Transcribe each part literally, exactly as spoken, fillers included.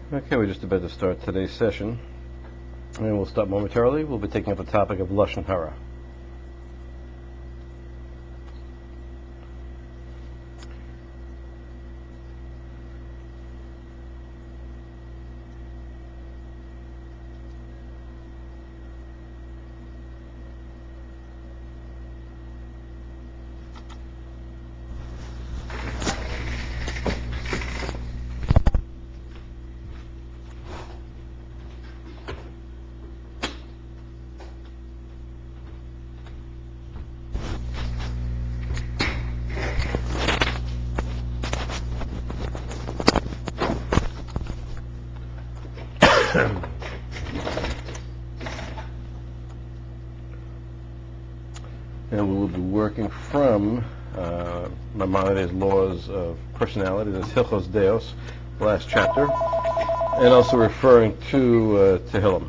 Okay, we're just about to start today's session, and we'll stop momentarily. We'll be taking up the topic of Lashon Hara. And we will be working from uh, Maimonides' Laws of Personality, that's Hilchos Deos, last chapter, and also referring to uh, Tehillim.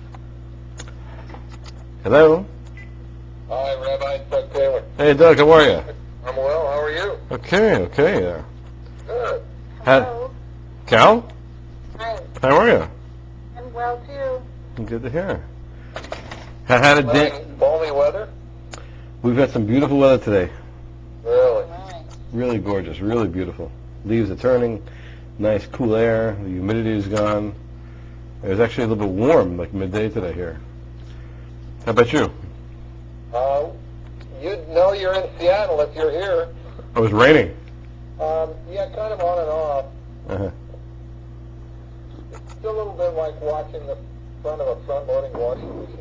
Hello? Hi, Rabbi Doug Taylor. Hey, Doug, how are you? I'm well. How are you? Okay, okay there. Good. Hello. Cal? Hi. How are you? I'm well too. Good to hear. How, how did Dan- Loving balmy weather? We've had some beautiful weather today. Really? Right. Really gorgeous, really beautiful. Leaves are turning, nice cool air, the humidity is gone. It was actually a little bit warm, like midday today here. How about you? Uh, you'd know you're in Seattle if you're here. It was raining. Um, yeah, kind of on and off. Uh-huh. It's still a little bit like watching the front of a front-loading washing machine.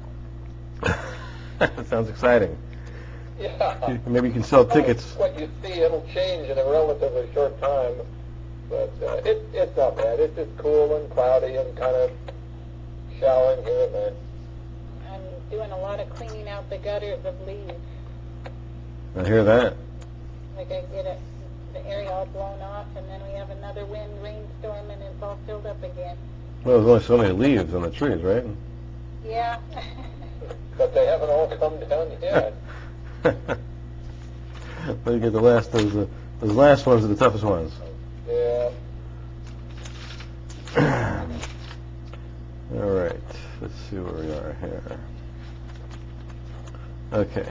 That sounds exciting. Yeah. Maybe you can sell Well, tickets. what you see, it'll change in a relatively short time. But uh, it, it's not bad. It's just cool and cloudy and kind of showering here and there. I'm doing a lot of cleaning out the gutters of leaves. I hear that. Like I get it, the area all blown off, and then we have another wind rainstorm, and it's all filled up again. Well, there's only so many leaves on the trees, right? Yeah. But they haven't all come down yet. Let me get the last. Those, uh, those last ones are the toughest ones. Yeah. All right. Let's see where we are here. Okay.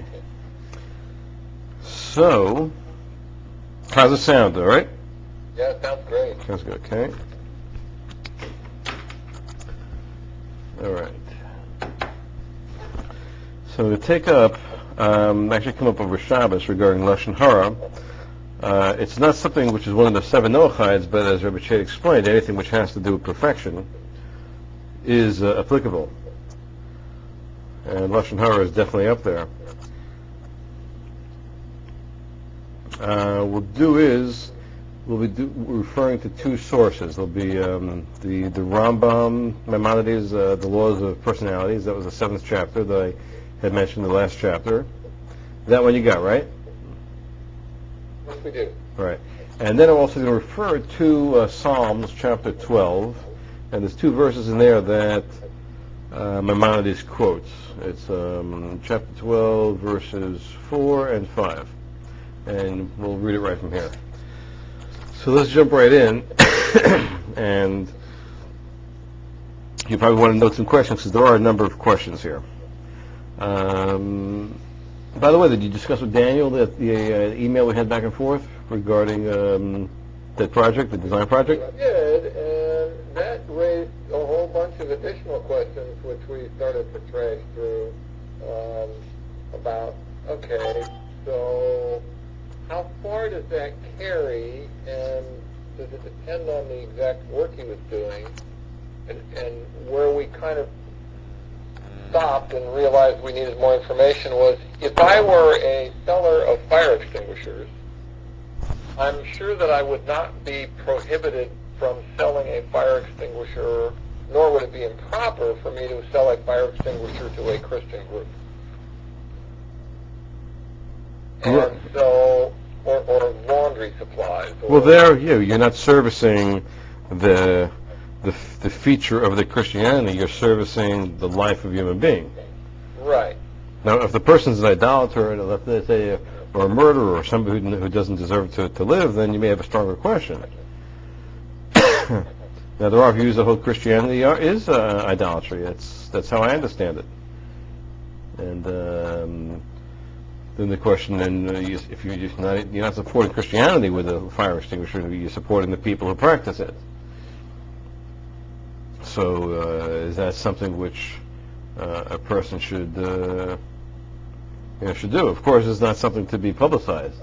So, how's it sound? All right. Yeah, it sounds great. Sounds good. Okay. All right. So to take up, um, actually come up over Shabbos regarding Lashon Hara. Uh, it's not something which is one of the seven Noachides, but as Rabbi Shade explained, anything which has to do with perfection is uh, applicable. And Lashon Hara is definitely up there. Uh, we'll do is, we'll be do, referring to two sources. There'll be um, the, the Rambam, Maimonides, uh, the Laws of Personalities. That was the seventh chapter that I had mentioned in the last chapter. That one you got, right? Yes, we do. Right. And then I'm also going to refer to uh, Psalms chapter twelve, and there's two verses in there that uh, Maimonides quotes. It's um, chapter twelve, verses four and five. And we'll read it right from here. So let's jump right in. And you probably want to note some questions, because there are a number of questions here. Um, by the way, did you discuss with Daniel that the uh, email we had back and forth regarding um, that project, the design project? We did, and that raised a whole bunch of additional questions, which we started to trash through. Um, about, okay, so how far does that carry, and does it depend on the exact work he was doing? And, and where we kind of stopped and realized we needed more information was, if I were a seller of fire extinguishers, I'm sure that I would not be prohibited from selling a fire extinguisher, nor would it be improper for me to sell a fire extinguisher to a Christian group. Well- And so, or, or laundry supplies. Or, Well, there you you're not servicing the the the feature of the Christianity. You're servicing the life of a human being. Right. Now, if the person's an idolater, and if they say, or a murderer, or somebody who, who doesn't deserve to, to live, then you may have a stronger question. Now, there are views that hold Christianity are, is uh, idolatry. That's that's how I understand it. And um, then the question, then, uh, you, if you're just not you're not supporting Christianity with a fire extinguisher, you're supporting the people who practice it. So, uh, is that something which uh, a person should uh, you know, should do? Of course, it's not something to be publicized.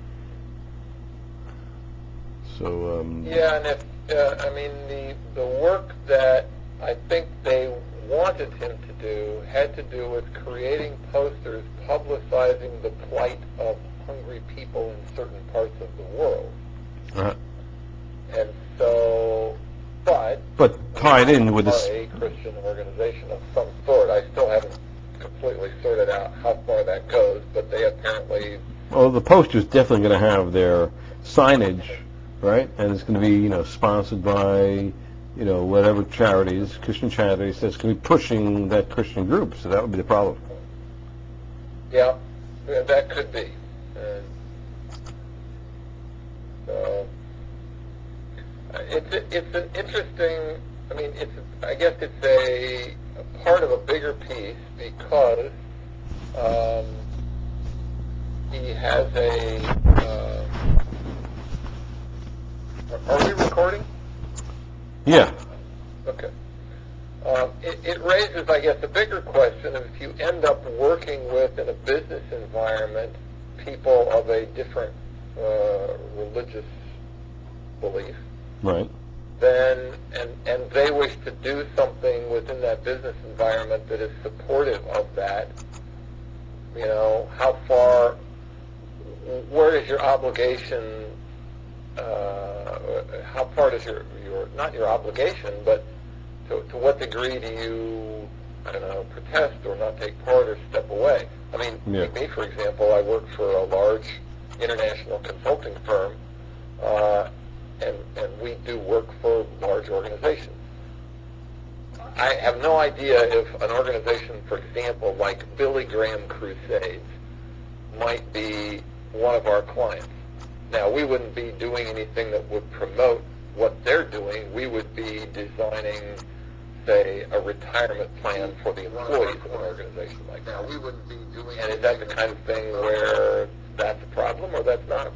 So. Um, Yeah, and if uh, I mean the the work that I think they wanted him to do had to do with creating posters publicizing the plight of hungry people in certain parts of the world. uh, And so, but but tied in with are this. a Christian organization of some sort. I still haven't completely sorted out how far that goes, but they apparently. Well, the poster's definitely going to have their signage, right? And it's going to be, you know, sponsored by, you know, whatever charities, Christian charities, that's going to be pushing that Christian group. So that would be the problem. Yeah, yeah, that could be. And so uh, it's a, it's an interesting. I mean, it's I guess it's a, a part of a bigger piece because um, he has a. Uh, are we recording? Yeah. Okay. Um, it, it raises, I guess, a bigger question of if you end up working with, in a business environment, people of a different uh, religious belief, Right. then and and they wish to do something within that business environment that is supportive of that. You know, how far, where is your obligation? Uh, how far does your your not your obligation, but to, to what degree do you, I don't know, protest or not take part or step away? I mean, Yeah. me, for example, I work for a large international consulting firm, uh, and, and we do work for large organizations. I have no idea if an organization, for example, like Billy Graham Crusades, might be one of our clients. Now, we wouldn't be doing anything that would promote what they're doing. We would be designing, say, a retirement plan for the employees of an organization like that. Now, we wouldn't be doing. And is that the kind of thing where that's a problem or that's not a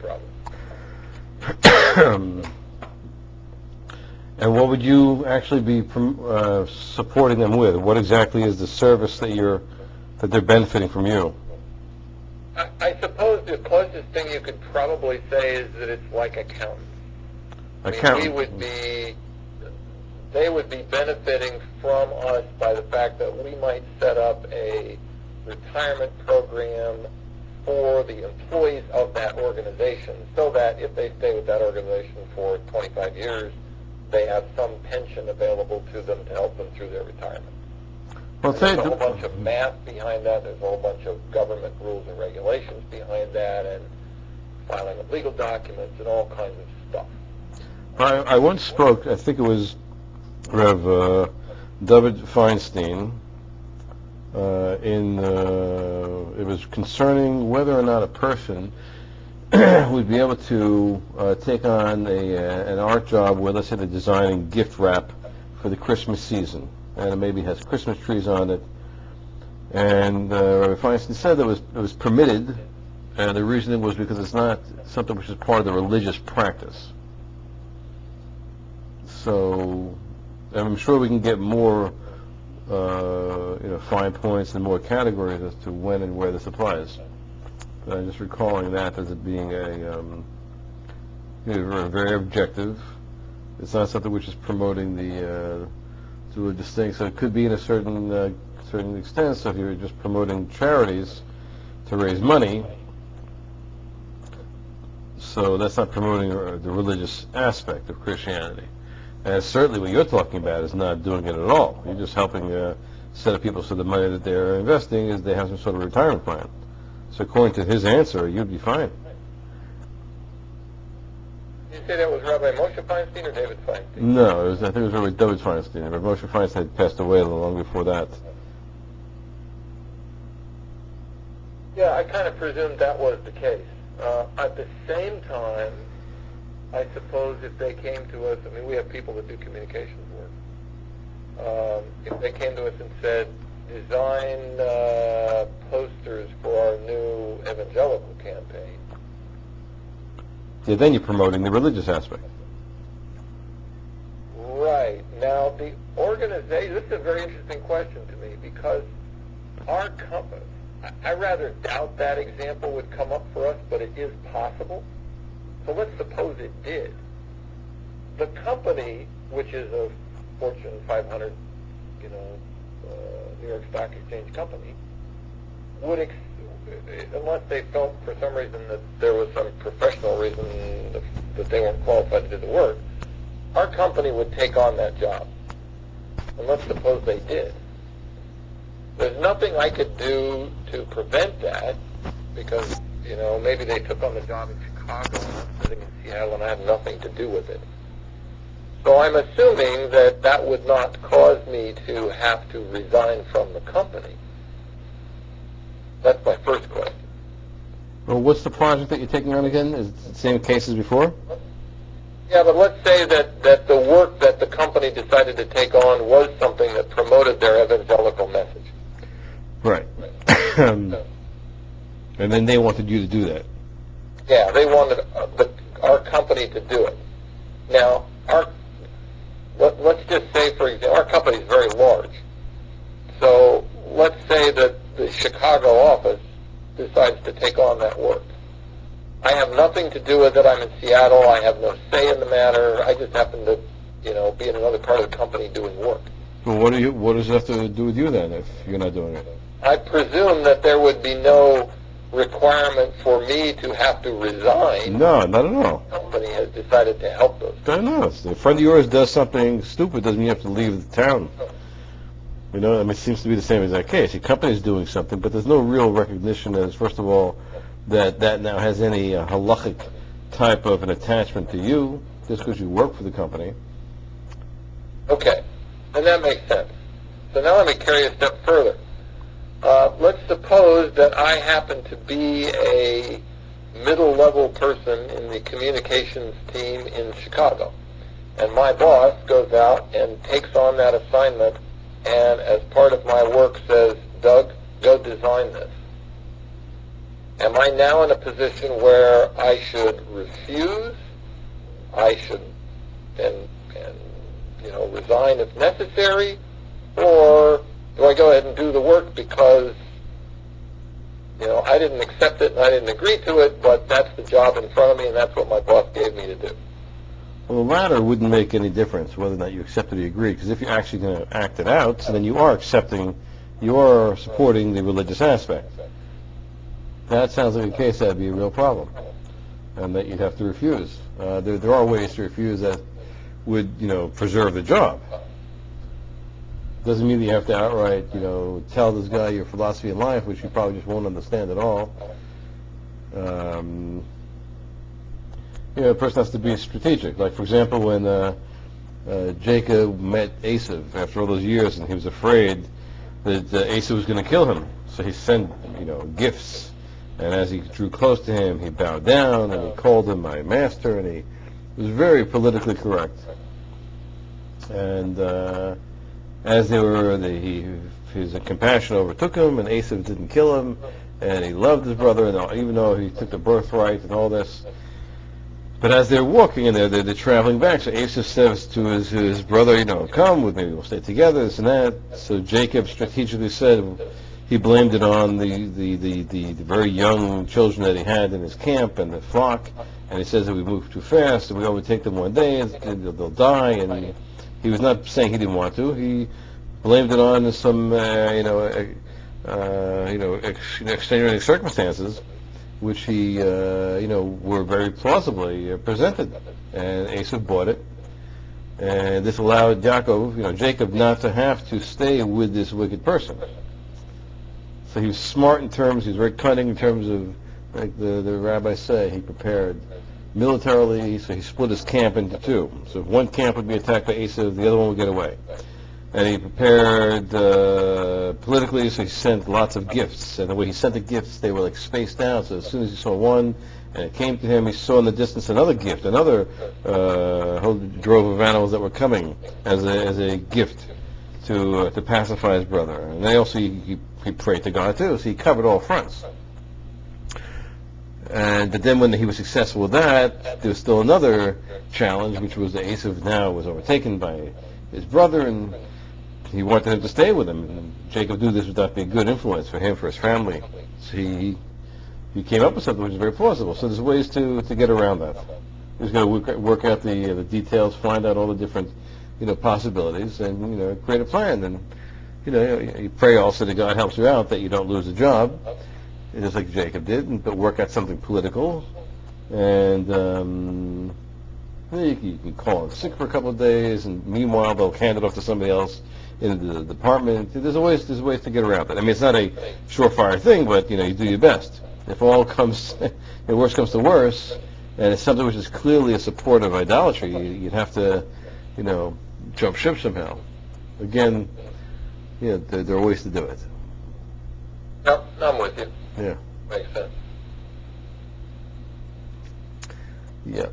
problem? And what would you actually be uh, supporting them with? What exactly is the service that you're that they're benefiting from you? I, I suppose the closest thing you could probably say is that it's like accountants. I mean, Accountant. we would be, they would be benefiting from us by the fact that we might set up a retirement program for the employees of that organization so that if they stay with that organization for twenty-five years, they have some pension available to them to help them through their retirement. Well, There's a whole bunch of math behind that. There's a whole bunch of government rules and regulations behind that, and filing of legal documents and all kinds of stuff. I, I once spoke, I think it was Rev uh, David Feinstein, uh, in, uh, it was concerning whether or not a person would be able to uh, take on a, uh, an art job where, let's say, they're designing gift wrap for the Christmas season, and it maybe has Christmas trees on it. And uh, Rabbi Feinstein said that it was, it was permitted, and the reason was because it's not something which is part of the religious practice. So I'm sure we can get more, uh, you know, fine points and more categories as to when and where this applies. But I'm just recalling that as it being a um, you know, very, very objective. It's not something which is promoting the uh, religious thing. So it could be in a certain uh, certain extent. So if you're just promoting charities to raise money, so that's not promoting the religious aspect of Christianity. And certainly what you're talking about is not doing it at all. You're just helping uh, set up people so the money that they're investing is they have some sort of retirement plan. So according to his answer, you'd be fine. Did you say that was Rabbi Moshe Feinstein or David Feinstein? No, it was, I think it was Rabbi David Feinstein. Rabbi Moshe Feinstein had passed away a little long before that. Yeah, I kind of presumed that was the case. Uh, at the same time, I suppose if they came to us, I mean, we have people that do communications work. Um, if they came to us and said, design uh, posters for our new evangelical campaign. Yeah, then you're promoting the religious aspect. Right. Now, the organization, this is a very interesting question to me because our company, I, I rather doubt that example would come up for us, but it is possible. So let's suppose it did. The company, which is a Fortune five hundred, you know, uh, New York Stock Exchange company, would, ex- unless they felt for some reason that there was some professional reason that they weren't qualified to do the work, our company would take on that job. And let's suppose they did. There's nothing I could do to prevent that because, you know, maybe they took on the job in Chicago and I'm sitting in Seattle and I have nothing to do with it. So I'm assuming that that would not cause me to have to resign from the company. That's my first question. Well, what's the project that you're taking on again? Is it the same case as before? Yeah, but let's say that, that the work that the company decided to take on was something that promoted their evangelical message. Right. um, and then they wanted you to do that. Yeah, they wanted uh, the, our company to do it. Now, our let, let's just say, for example, our company is very large. So let's say that the Chicago office decides to take on that work. I have nothing to do with it. I'm in Seattle. I have no say in the matter. I just happen to, you know, be in another part of the company doing work. Well, what do you? What does it have to do with you then, if you're not doing it? I presume that there would be no requirement for me to have to resign. No, not at all. The company has decided to help us. I know. If a friend of yours does something stupid, doesn't mean you have to leave the town. You know, I mean, it seems to be the same exact case. Your company's doing something, but there's no real recognition as, first of all, that that now has any uh, halachic type of an attachment to you, just because you work for the company. Okay, and that makes sense. So now let me carry a step further. Uh, let's suppose that I happen to be a middle-level person in the communications team in Chicago, and my boss goes out and takes on that assignment and as part of my work says, Doug, go design this. Am I now in a position where I should refuse? I should and, and you know resign if necessary, or do I go ahead and do the work because you know I didn't accept it and I didn't agree to it, but that's the job in front of me and that's what my boss gave me to do? Well, the latter wouldn't make any difference whether or not you accept it or you agree, because if you're actually going to act it out, so then you are accepting, you are supporting the religious aspect. That sounds like a case that would be a real problem, and that you'd have to refuse. Uh, there, there are ways to refuse that would, you know, preserve the job. Doesn't mean that you have to outright, you know, tell this guy your philosophy in life, which you probably just won't understand at all. Um, you know, a person has to be strategic. Like, for example, when uh, uh, Jacob met Esav after all those years, and he was afraid that uh, Esav was going to kill him, so he sent, you know, gifts. And as he drew close to him, he bowed down and he called him my master, and he was very politically correct. And uh, as they were, the, he, his compassion overtook him, and Esav didn't kill him, and he loved his brother, and even though he took the birthright and all this. But as they're walking and they're, they're, they're traveling back, so Esav says to his, his brother, you know, come with me, we'll stay together, this and that. So Jacob strategically said, he blamed it on the, the, the, the, the very young children that he had in his camp and the flock, and he says that we move too fast, and we overtake them one day, and they'll die, and he was not saying he didn't want to. He blamed it on some, uh, you know, uh, uh, you know, ex- extenuating circumstances, which he, uh, you know, were very plausibly uh, presented, and Esav bought it, and this allowed Yaakov, you know, Jacob, not to have to stay with this wicked person. So he was smart in terms, he was very cunning in terms of, like the, the rabbis say, he prepared militarily, so he split his camp into two. So if one camp would be attacked by Esav, the other one would get away. And he prepared uh, politically, so he sent lots of gifts. And the way he sent the gifts, they were like spaced out. So as soon as he saw one, And it came to him, he saw in the distance another gift, another uh, whole drove of animals that were coming as a, as a gift to uh, to pacify his brother. And then also he, he, he prayed to God too, so he covered all fronts. And but then when he was successful with that, there was still another challenge, which was that Esav now was overtaken by his brother, and he wanted him to stay with him. And Jacob knew this would not be a good influence for him, for his family. So he he came up with something which is very plausible. So there's ways to, to get around that. He's got to work, work out the uh, the details, find out all the different you know possibilities, and you know create a plan. And you know you pray also that God helps you out, that you don't lose a job, just like Jacob did, and, but work out something political. And um, you, you can call in sick for a couple of days, and meanwhile they'll hand it off to somebody else in the department. There's ways there's ways to get around it. I mean, it's not a surefire thing, but you know you do your best. If all comes, if worst comes to worse, and it's something which is clearly a support of idolatry, you'd have to, you know, jump ship somehow. Again, you know, there, there are ways to do it. Yep, I'm with you. Yeah. Makes sense. Yeah.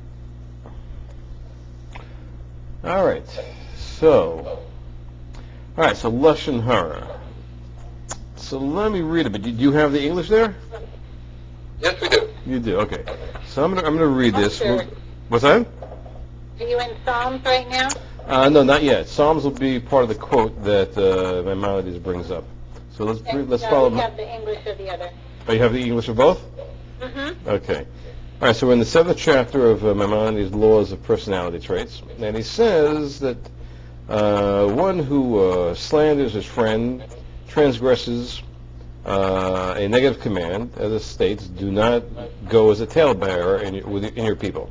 All right. So, all right. So Lashon Hara. So let me read it. But do you have the English there? Yes, we do. You do. Okay. So I'm gonna I'm gonna read I'm this. sure. We'll- what's that? Are you in Psalms right now? Uh, no, not yet. Psalms will be part of the quote that uh, Maimonides brings up. So let's Okay. let's No, follow. we have the English of the other. Oh, you have the English of both? Mm-hmm. Okay. All right. So we're in the seventh chapter of uh, Maimonides' Laws of Personality Traits, and he says that uh, one who uh, slanders his friend transgresses uh, a negative command, as it states, "Do not go as a talebearer in your, with, in your people."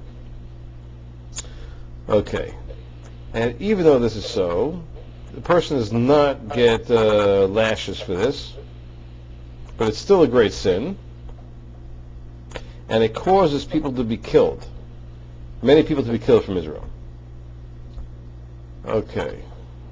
Okay. And even though this is so, the person does not get uh, lashes for this, but it's still a great sin, and it causes people to be killed. Many people to be killed from Israel. Okay.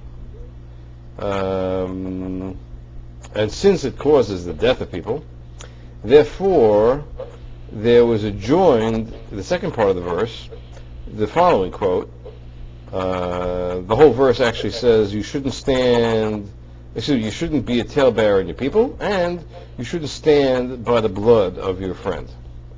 Um, and since it causes the death of people, therefore there was adjoined, the second part of the verse, the following quote. Uh, the whole verse actually says you shouldn't stand, excuse me, you shouldn't be a talebearer in your people, and you shouldn't stand by the blood of your friend.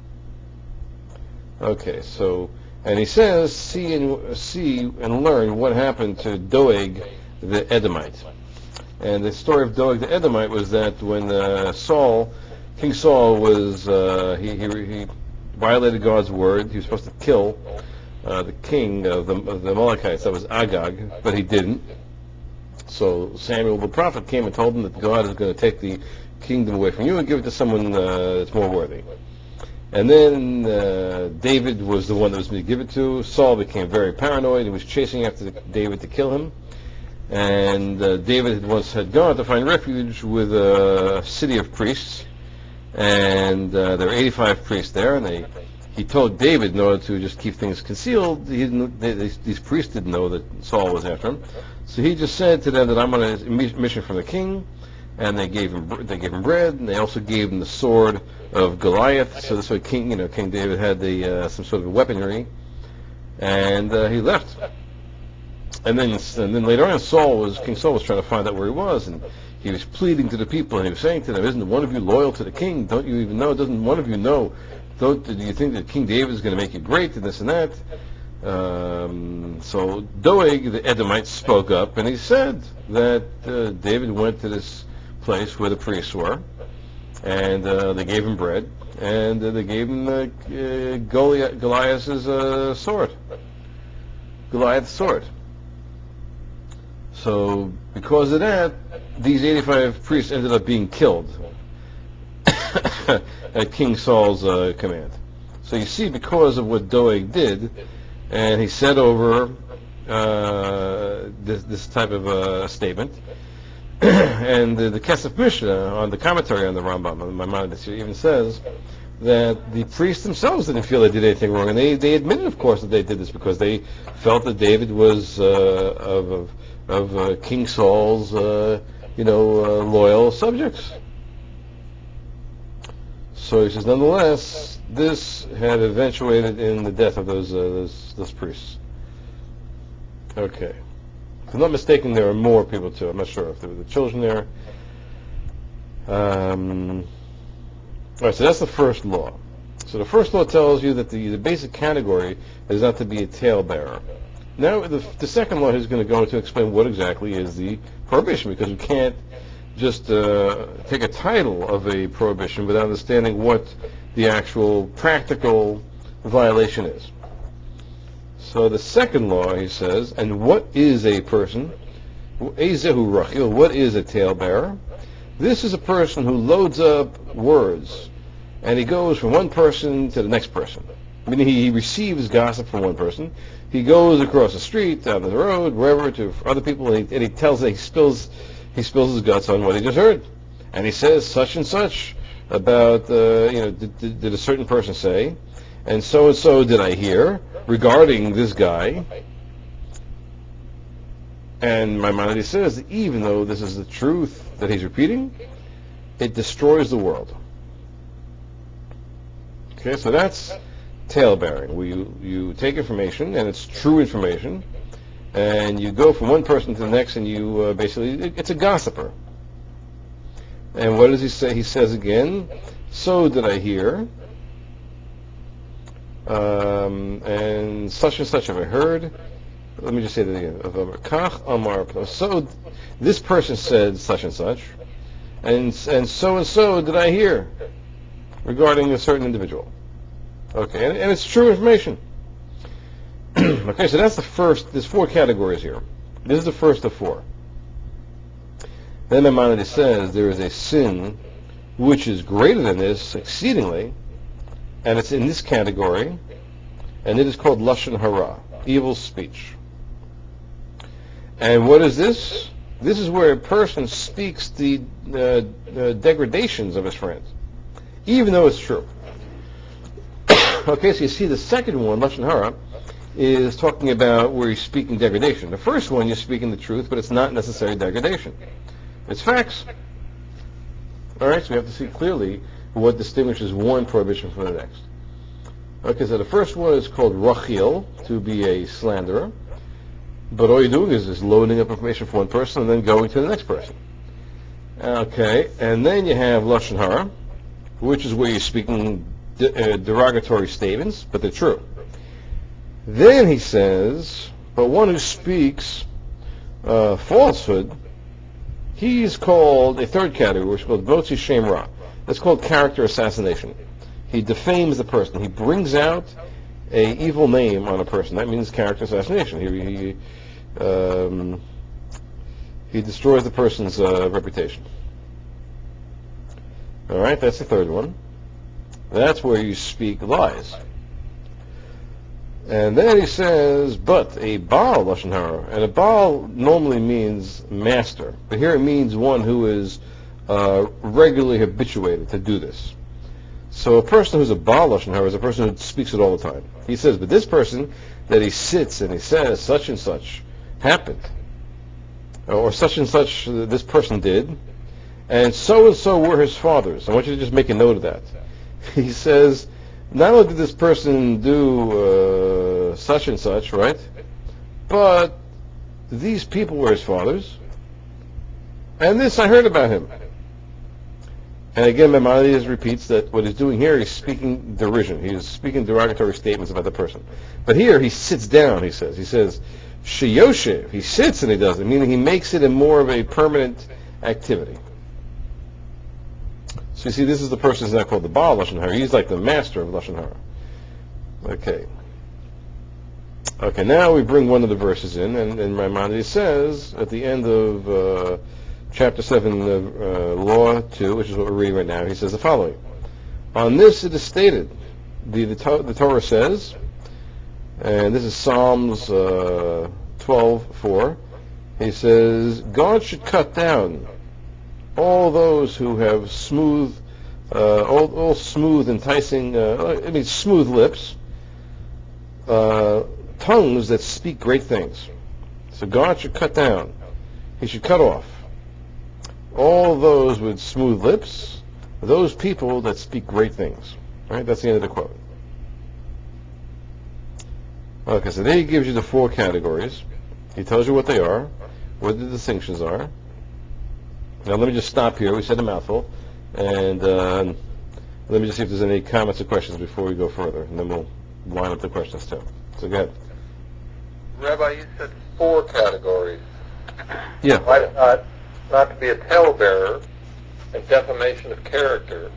Okay, so, and he says, see and see and learn what happened to Doeg the Edomite. And the story of Doeg the Edomite was that when uh, Saul, King Saul, was uh, he, he he violated God's word. He was supposed to kill uh, the king of the, of the Amalekites. That was Agag, but he didn't. So Samuel the prophet came and told him that God is going to take the kingdom away from you and give it to someone uh, that's more worthy. And then uh, David was the one that was going to give it to. Saul became very paranoid and was chasing after David to kill him. And uh, David had once had gone to find refuge with a city of priests, and uh, there were eighty-five priests there. And they, he told David, in order to just keep things concealed, he didn't, they, they, these priests didn't know that Saul was after him. So he just said to them that I'm on a mission from the king, and they gave him they gave him bread, and they also gave him the sword of Goliath. So this way, King you know King David had the uh, some sort of weaponry, and uh, he left. And then, and then later on, Saul was King Saul was trying to find out where he was, and he was pleading to the people, and he was saying to them, "Isn't one of you loyal to the king? Don't you even know? Doesn't one of you know? Don't do you think that King David is going to make you great and this and that?" Um, so Doeg the Edomite spoke up, and he said that uh, David went to this place where the priests were, and uh, they gave him bread, and uh, they gave him uh, uh, Goliath, Goliath's uh, sword, Goliath's sword. So because of that, these eighty-five priests ended up being killed at King Saul's uh, command. So you see, because of what Doeg did, and he said over uh, this, this type of uh, statement, and the, the Kesef Mishnah on the commentary on the Rambam, on Maimonides, even says that the priests themselves didn't feel they did anything wrong, and they, they admitted, of course, that they did this because they felt that David was uh, of, of of uh, King Saul's, uh, you know, uh, loyal subjects. So he says, nonetheless, this had eventuated in the death of those uh, those, those priests. Okay. If I'm not mistaken, there are more people too. I'm not sure if there were the children there. Um, all right, so that's the first law. So the first law tells you that the, the basic category is not to be a talebearer. Now, the, the second law is going to go to explain what exactly is the prohibition, because we can't just uh, take a title of a prohibition without understanding what the actual practical violation is. So the second law, he says, and what is a person? Ezehu rachil, what is a talebearer? This is a person who loads up words, and he goes from one person to the next person. Meaning he receives gossip from one person, he goes across the street, down the road, wherever, to other people, and he, and he tells, he spills, he spills his guts on what he just heard, and he says such and such about, uh, you know, did, did, did a certain person say, and so and so did I hear regarding this guy. And Maimonides says that even though this is the truth that he's repeating, it destroys the world. Okay, so that's talebearing. Where you, you take information, and it's true information, and you go from one person to the next, and you uh, basically, it, it's a gossiper. And what does he say? He says again, so did I hear, um, and such and such have I heard. Let me just say that again. Kach amar. So this person said such and such, and and so and so did I hear regarding a certain individual. Okay, and, and it's true information. Okay, so that's the first. There's four categories here. This is the first of four. Then Maimonides says there is a sin which is greater than this exceedingly, and it's in this category, and it is called lashon hara, evil speech. And what is this? This is where a person speaks the uh, uh, degradations of his friends, even though it's true. Okay, so you see the second one, lashon hara, is talking about where he's speaking degradation. The first one, you're speaking the truth, but it's not necessarily degradation. It's facts. All right, so we have to see clearly what distinguishes one prohibition from the next. Okay, so the first one is called rachil, to be a slanderer. But all you're doing is, is loading up information from one person and then going to the next person. Okay, and then you have lashon hara, which is where you're speaking de- uh, derogatory statements, but they're true. Then he says, but one who speaks uh, falsehood, he's called a third category, which is called motzi shem ra. That's called character assassination. He defames the person. He brings out a evil name on a person. That means character assassination. He, he Um, he destroys the person's uh, reputation. All right, that's the third one. That's where you speak lies. And then he says, but a Baal lashon hara, and a Baal normally means master, but here it means one who is uh, regularly habituated to do this. So a person who's a Baal lashon hara is a person who speaks it all the time. He says, but this person that he sits and he says such and such happened, or such and such uh, this person did, and so and so were his fathers. I want you to just make a note of that. He says, not only did this person do uh, such and such, right, but these people were his fathers, and this I heard about him. And again, Maimonides repeats that what he's doing here, he's speaking derision. He's speaking derogatory statements about the person. But here, he sits down, he says. He says, Sheyoshev, he sits and he does it, meaning he makes it a more of a permanent activity. So you see, this is the person who's not called the Baal lashon hara. He's like the master of lashon hara. Okay. Okay, now we bring one of the verses in, and, and Maimonides says, at the end of uh, chapter seven, uh, law two, which is what we're reading right now, he says the following. On this it is stated, the, the, to- the Torah says, and this is Psalms uh, twelve four, he says, God should cut down all those who have smooth, uh, all, all smooth, enticing, uh, I mean smooth lips, uh, tongues that speak great things. So God should cut down, he should cut off all those with smooth lips, those people that speak great things. Right? That's the end of the quote. Okay, so there he gives you the four categories. He tells you what they are, what the distinctions are. Now let me just stop here. We said a mouthful. And uh, let me just see if there's any comments or questions before we go further. And then we'll line up the questions too. So go ahead. Rabbi, you said four categories. Yeah. Why not, not to be a talebearer and defamation of character?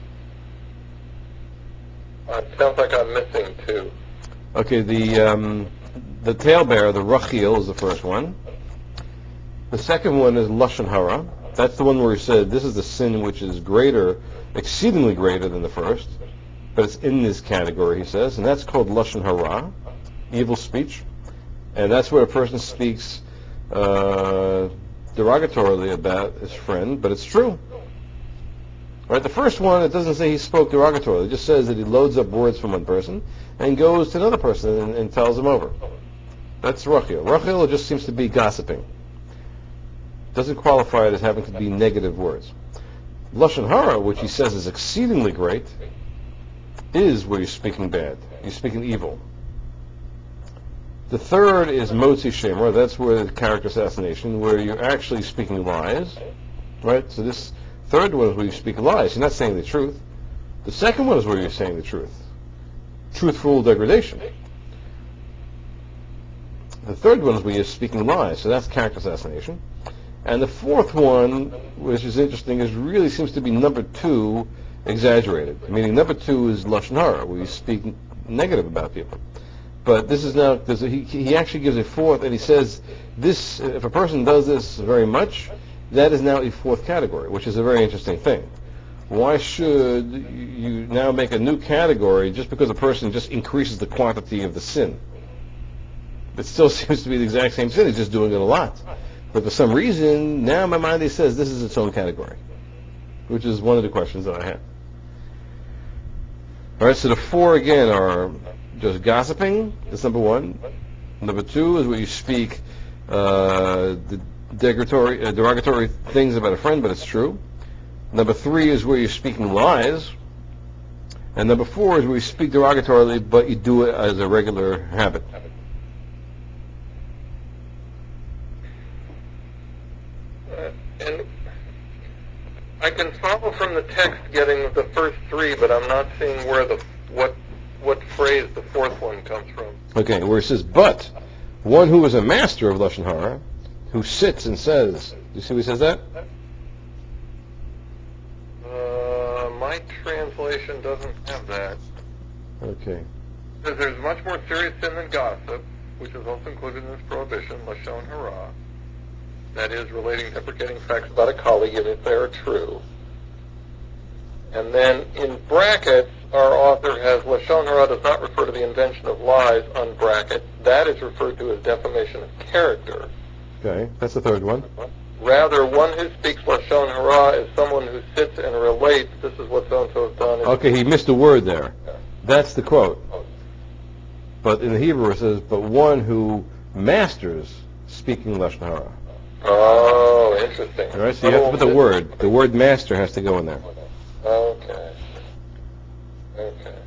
Uh, it sounds like I'm missing two. Okay, the um, the talebearer, the Rachiel, is the first one. The second one is Lashon Hara. That's the one where he said this is the sin which is greater, exceedingly greater than the first, but it's in this category, he says, and that's called Lashon Hara, evil speech, and that's where a person speaks uh, derogatorily about his friend, but it's true. Right, the first one, it doesn't say he spoke derogatorily. It just says that he loads up words from one person and goes to another person and, and tells him over. That's Rachel. Rachel just seems to be gossiping. Doesn't qualify it as having to be negative words. Lashon Hara, which he says is exceedingly great, is where you're speaking bad. You're speaking evil. The third is Motzi Shemer. That's where the character assassination, where you're actually speaking lies. Right? So this third one is where you speak lies. You're not saying the truth. The second one is where you're saying the truth. Truthful degradation. The third one is where you're speaking lies. So that's character assassination. And the fourth one, which is interesting, is really seems to be number two exaggerated. Meaning number two is Lashon Hara, where you speak negative about people. But this is now, there's a, he, he actually gives a fourth, and he says, this, if a person does this very much, that is now a fourth category, which is a very interesting thing. Why should you now make a new category just because a person just increases the quantity of the sin? It still seems to be the exact same sin, he's just doing it a lot. But for some reason, now Maimonides says this is its own category, which is one of the questions that I had. All right, so the four again are just gossiping. That's number one. Number two is where you speak uh, the derogatory, uh, derogatory things about a friend, but it's true. Number three is where you're speaking lies. And number four is where you speak derogatorily, but you do it as a regular habit. Uh, and I can follow from the text getting the first three, but I'm not seeing where the what what phrase the fourth one comes from. Okay, where it says, but one who is a master of Lashon Hara, who sits and says, do you see where he says that? Uh, my translation doesn't have that. Okay. It says there's much more serious sin than gossip, which is also included in this prohibition, Lashon Hara. That is, relating deprecating facts about a colleague, even if they are true. And then in brackets, our author has Lashon Hara does not refer to the invention of lies, unbracket. That is referred to as defamation of character. Okay, that's the third one. Rather, one who speaks Lashon Hara is someone who sits and relates, this is what so-and-so has done. Okay, he missed a word there. That's the quote. But in the Hebrew it says, but one who masters speaking Lashon Hara. Oh, interesting. All right, so you have to put the word. The word master has to go in there. Okay. Okay.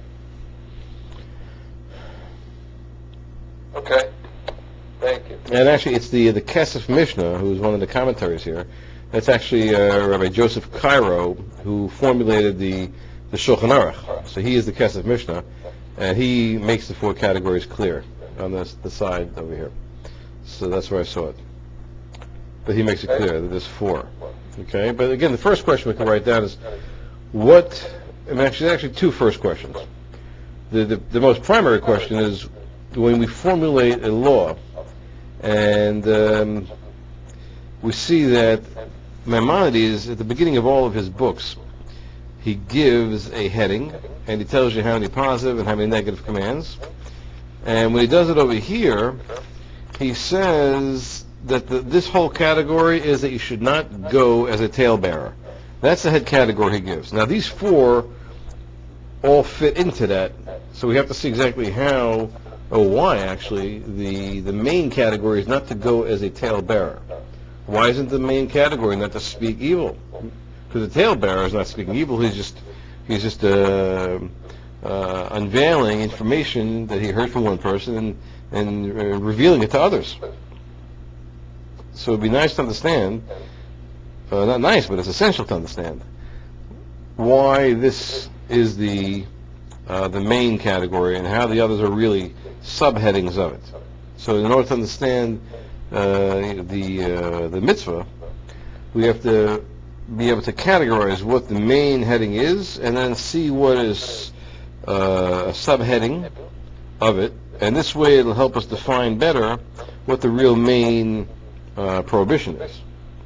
Okay. Thank you. And actually, it's the the Kesef Mishnah, who's one of the commentaries here. That's actually uh, Rabbi Joseph Cairo, who formulated the the Shulchan Aruch. So he is the Kesef Mishnah, and he makes the four categories clear on this the side over here. So that's where I saw it. But he makes it clear that there's four. Okay, but again, the first question we can write down is what. I mean, actually, actually, two first questions. The, the the most primary question is when we formulate a law, and um, we see that Maimonides, at the beginning of all of his books, he gives a heading, and he tells you how many positive and how many negative commands. And when he does it over here, he says that the, this whole category is that you should not go as a talebearer. That's the head category he gives. Now, these four all fit into that, so we have to see exactly how, or why, actually, the, the main category is not to go as a talebearer. Why isn't the main category not to speak evil? Because the talebearer is not speaking evil, he's just he's just uh, uh, unveiling information that he heard from one person and, and uh, revealing it to others. So it'd be nice to understand, uh, not nice, but it's essential to understand why this is the uh, the main category and how the others are really subheadings of it. So in order to understand uh, the uh, the mitzvah, we have to be able to categorize what the main heading is and then see what is uh, a subheading of it, and this way it'll help us define better what the real main uh, prohibition is.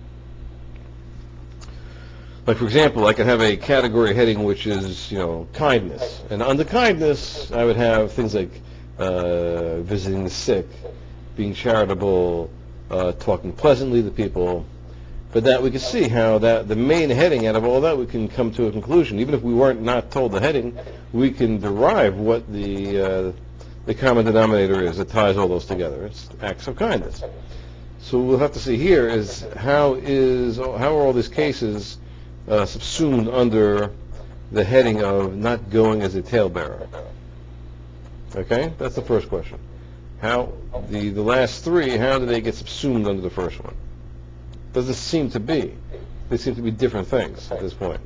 Like, for example, I could have a category heading which is, you know, kindness. And under kindness, I would have things like uh, visiting the sick, being charitable, uh, talking pleasantly to people. But that we can see how that the main heading out of all that, we can come to a conclusion. Even if we weren't not told the heading, we can derive what the uh, the common denominator is that ties all those together. It's acts of kindness. So we'll have to see here is how is how are all these cases uh, subsumed under the heading of not going as a talebearer. Okay, that's the first question. How the the last three, how do they get subsumed under the first one? Does it seem to be? They seem to be different things at this point.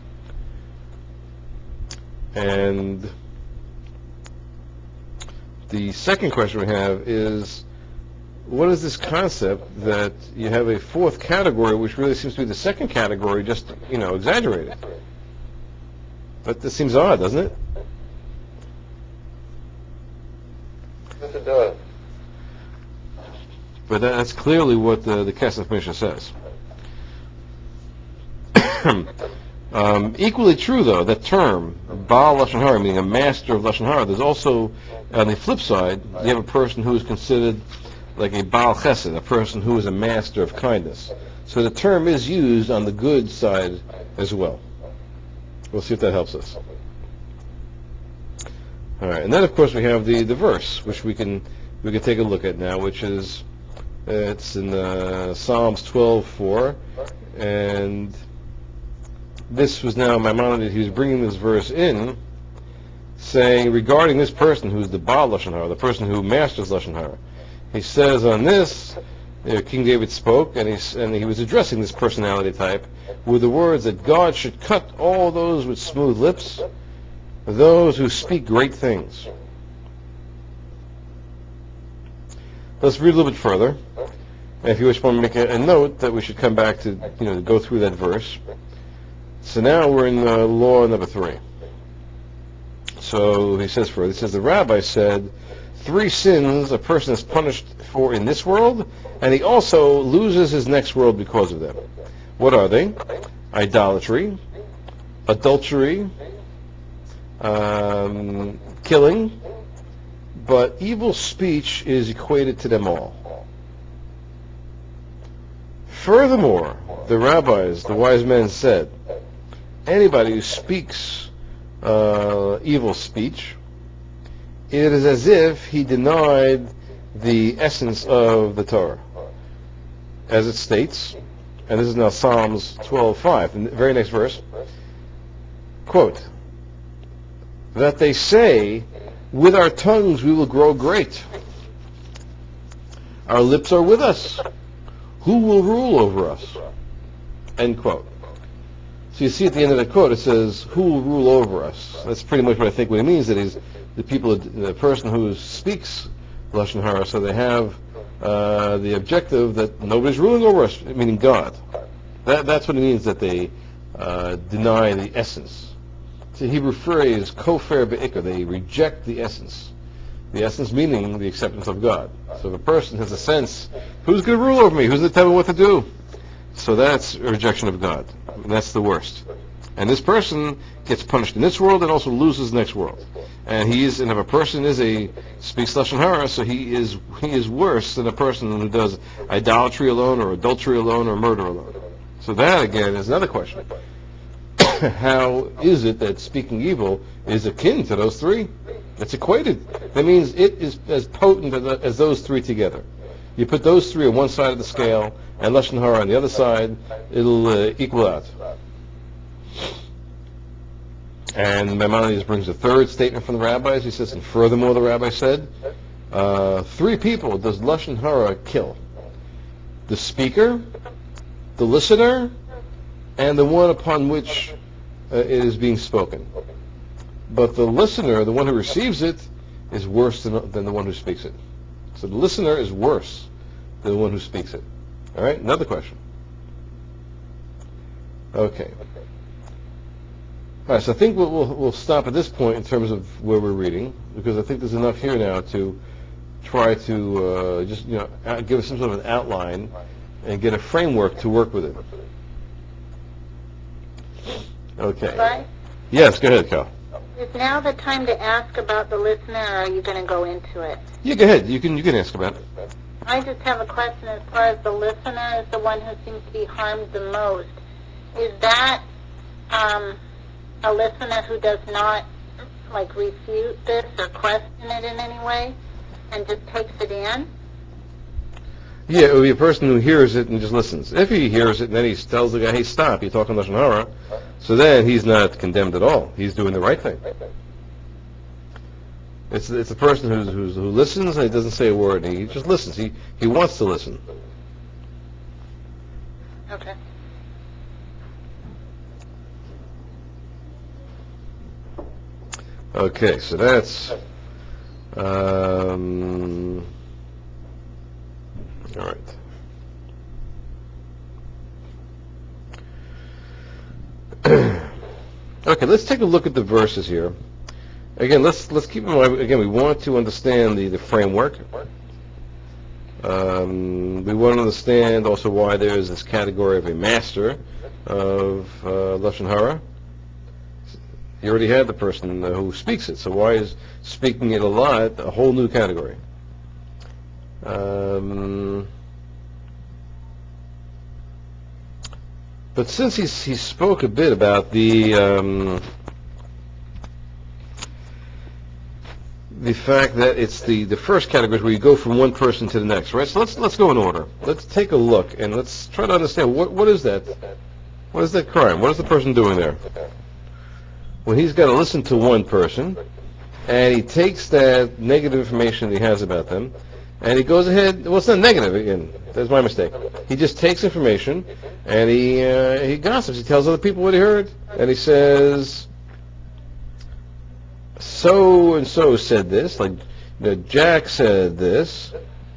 And the second question we have is, what is this concept that you have a fourth category, which really seems to be the second category, just, you know, exaggerated? But this seems odd, doesn't it? Yes, it does. But that's clearly what the, the Kesef Mishnah says. um, equally true, though, that term, Baal Lashon Hara, meaning a master of Lashon Hara, there's also, on the flip side, you have a person who is considered like a Baal Chesed, a person who is a master of kindness. So the term is used on the good side as well. We'll see if that helps us. All right, and then of course we have the, the verse, which we can we can take a look at now, which is uh, it's in uh, Psalms twelve four, and this was now Maimonides. He was bringing this verse in, saying regarding this person who's the Baal Lashon Hara, the person who masters Lashon Hara. He says on this, uh, King David spoke, and he and he was addressing this personality type with the words that God should cut all those with smooth lips, those who speak great things. Let's read a little bit further. And if you just want to make a, a note that we should come back to, you know, go through that verse. So now we're in uh, law number three. So he says further, he says, the rabbi said, three sins a person is punished for in this world, and he also loses his next world because of them. What are they? Idolatry, adultery, um, killing, but evil speech is equated to them all. Furthermore, the rabbis, the wise men said, anybody who speaks uh, evil speech, it is as if he denied the essence of the Torah. As it states, and this is now Psalms twelve five, in the very next verse, quote, that they say, with our tongues we will grow great. Our lips are with us. Who will rule over us? End quote. So you see at the end of that quote, it says, who will rule over us? That's pretty much what I think what it means. That is the people, the person who speaks Lashon Hara, so they have uh, the objective that nobody's ruling over us, meaning God. That, that's what it means that they uh, deny the essence. It's a Hebrew phrase, kofer be'ikar, they reject the essence. The essence meaning the acceptance of God. So if a person has a sense, who's going to rule over me? Who's going to tell me what to do? So that's a rejection of God. And that's the worst. And this person gets punished in this world and also loses the next world. And he is, and if a person is a speaks Lashon Hara, so he is he is worse than a person who does idolatry alone, or adultery alone, or murder alone. So that again is another question. How is it that speaking evil is akin to those three? It's equated. That means it is as potent as those three together. You put those three on one side of the scale and Lashon Hara on the other side, it'll uh, equal out. And Maimonides brings a third statement from the rabbis. He says, and furthermore, the rabbi said, uh, three people does Lashon Hara kill. The speaker, the listener, and the one upon which uh, it is being spoken. But the listener, the one who receives it, is worse than, than the one who speaks it. So the listener is worse than the one who speaks it. All right, another question. Okay. All right, so I think we'll, we'll, we'll stop at this point in terms of where we're reading, because I think there's enough here now to try to uh, just, you know, give us some sort of an outline and get a framework to work with it. Okay. Right? Yes, go ahead, Cal. Is now the time to ask about the listener, or are you going to go into it? Yeah, go ahead. You can you can ask about it. I just have a question as far as the listener is the one who seems to be harmed the most. Is that um, a listener who does not, like, refute this or question it in any way and just takes it in? Yeah, it would be a person who hears it and just listens. If he hears it and then he tells the guy, hey, stop, you're talking Lashon Hara, so then he's not condemned at all. He's doing the right thing. It's it's a person who's, who's, who listens and he doesn't say a word. He just listens. He, he wants to listen. Okay. Okay, so that's... Um, all right. Okay, let's take a look at the verses here. Again, let's let's keep in mind. Again, we want to understand the, the framework. Um, we want to understand also why there is this category of a master of uh, Lashon Hara. You already had the person uh, who speaks it, so why is speaking it a lot a whole new category? Um, but since he's, he spoke a bit about the um, the fact that it's the, the first category where you go from one person to the next, right? So let's let's go in order. Let's take a look and let's try to understand what what is that? What is that crime? What is the person doing there? Well, he's got to listen to one person, and he takes that negative information he has about them, and he goes ahead. Well, it's not negative again. That's my mistake. He just takes information and he uh, he gossips. He tells other people what he heard, and he says, so and so said this, like, you know, Jack said this,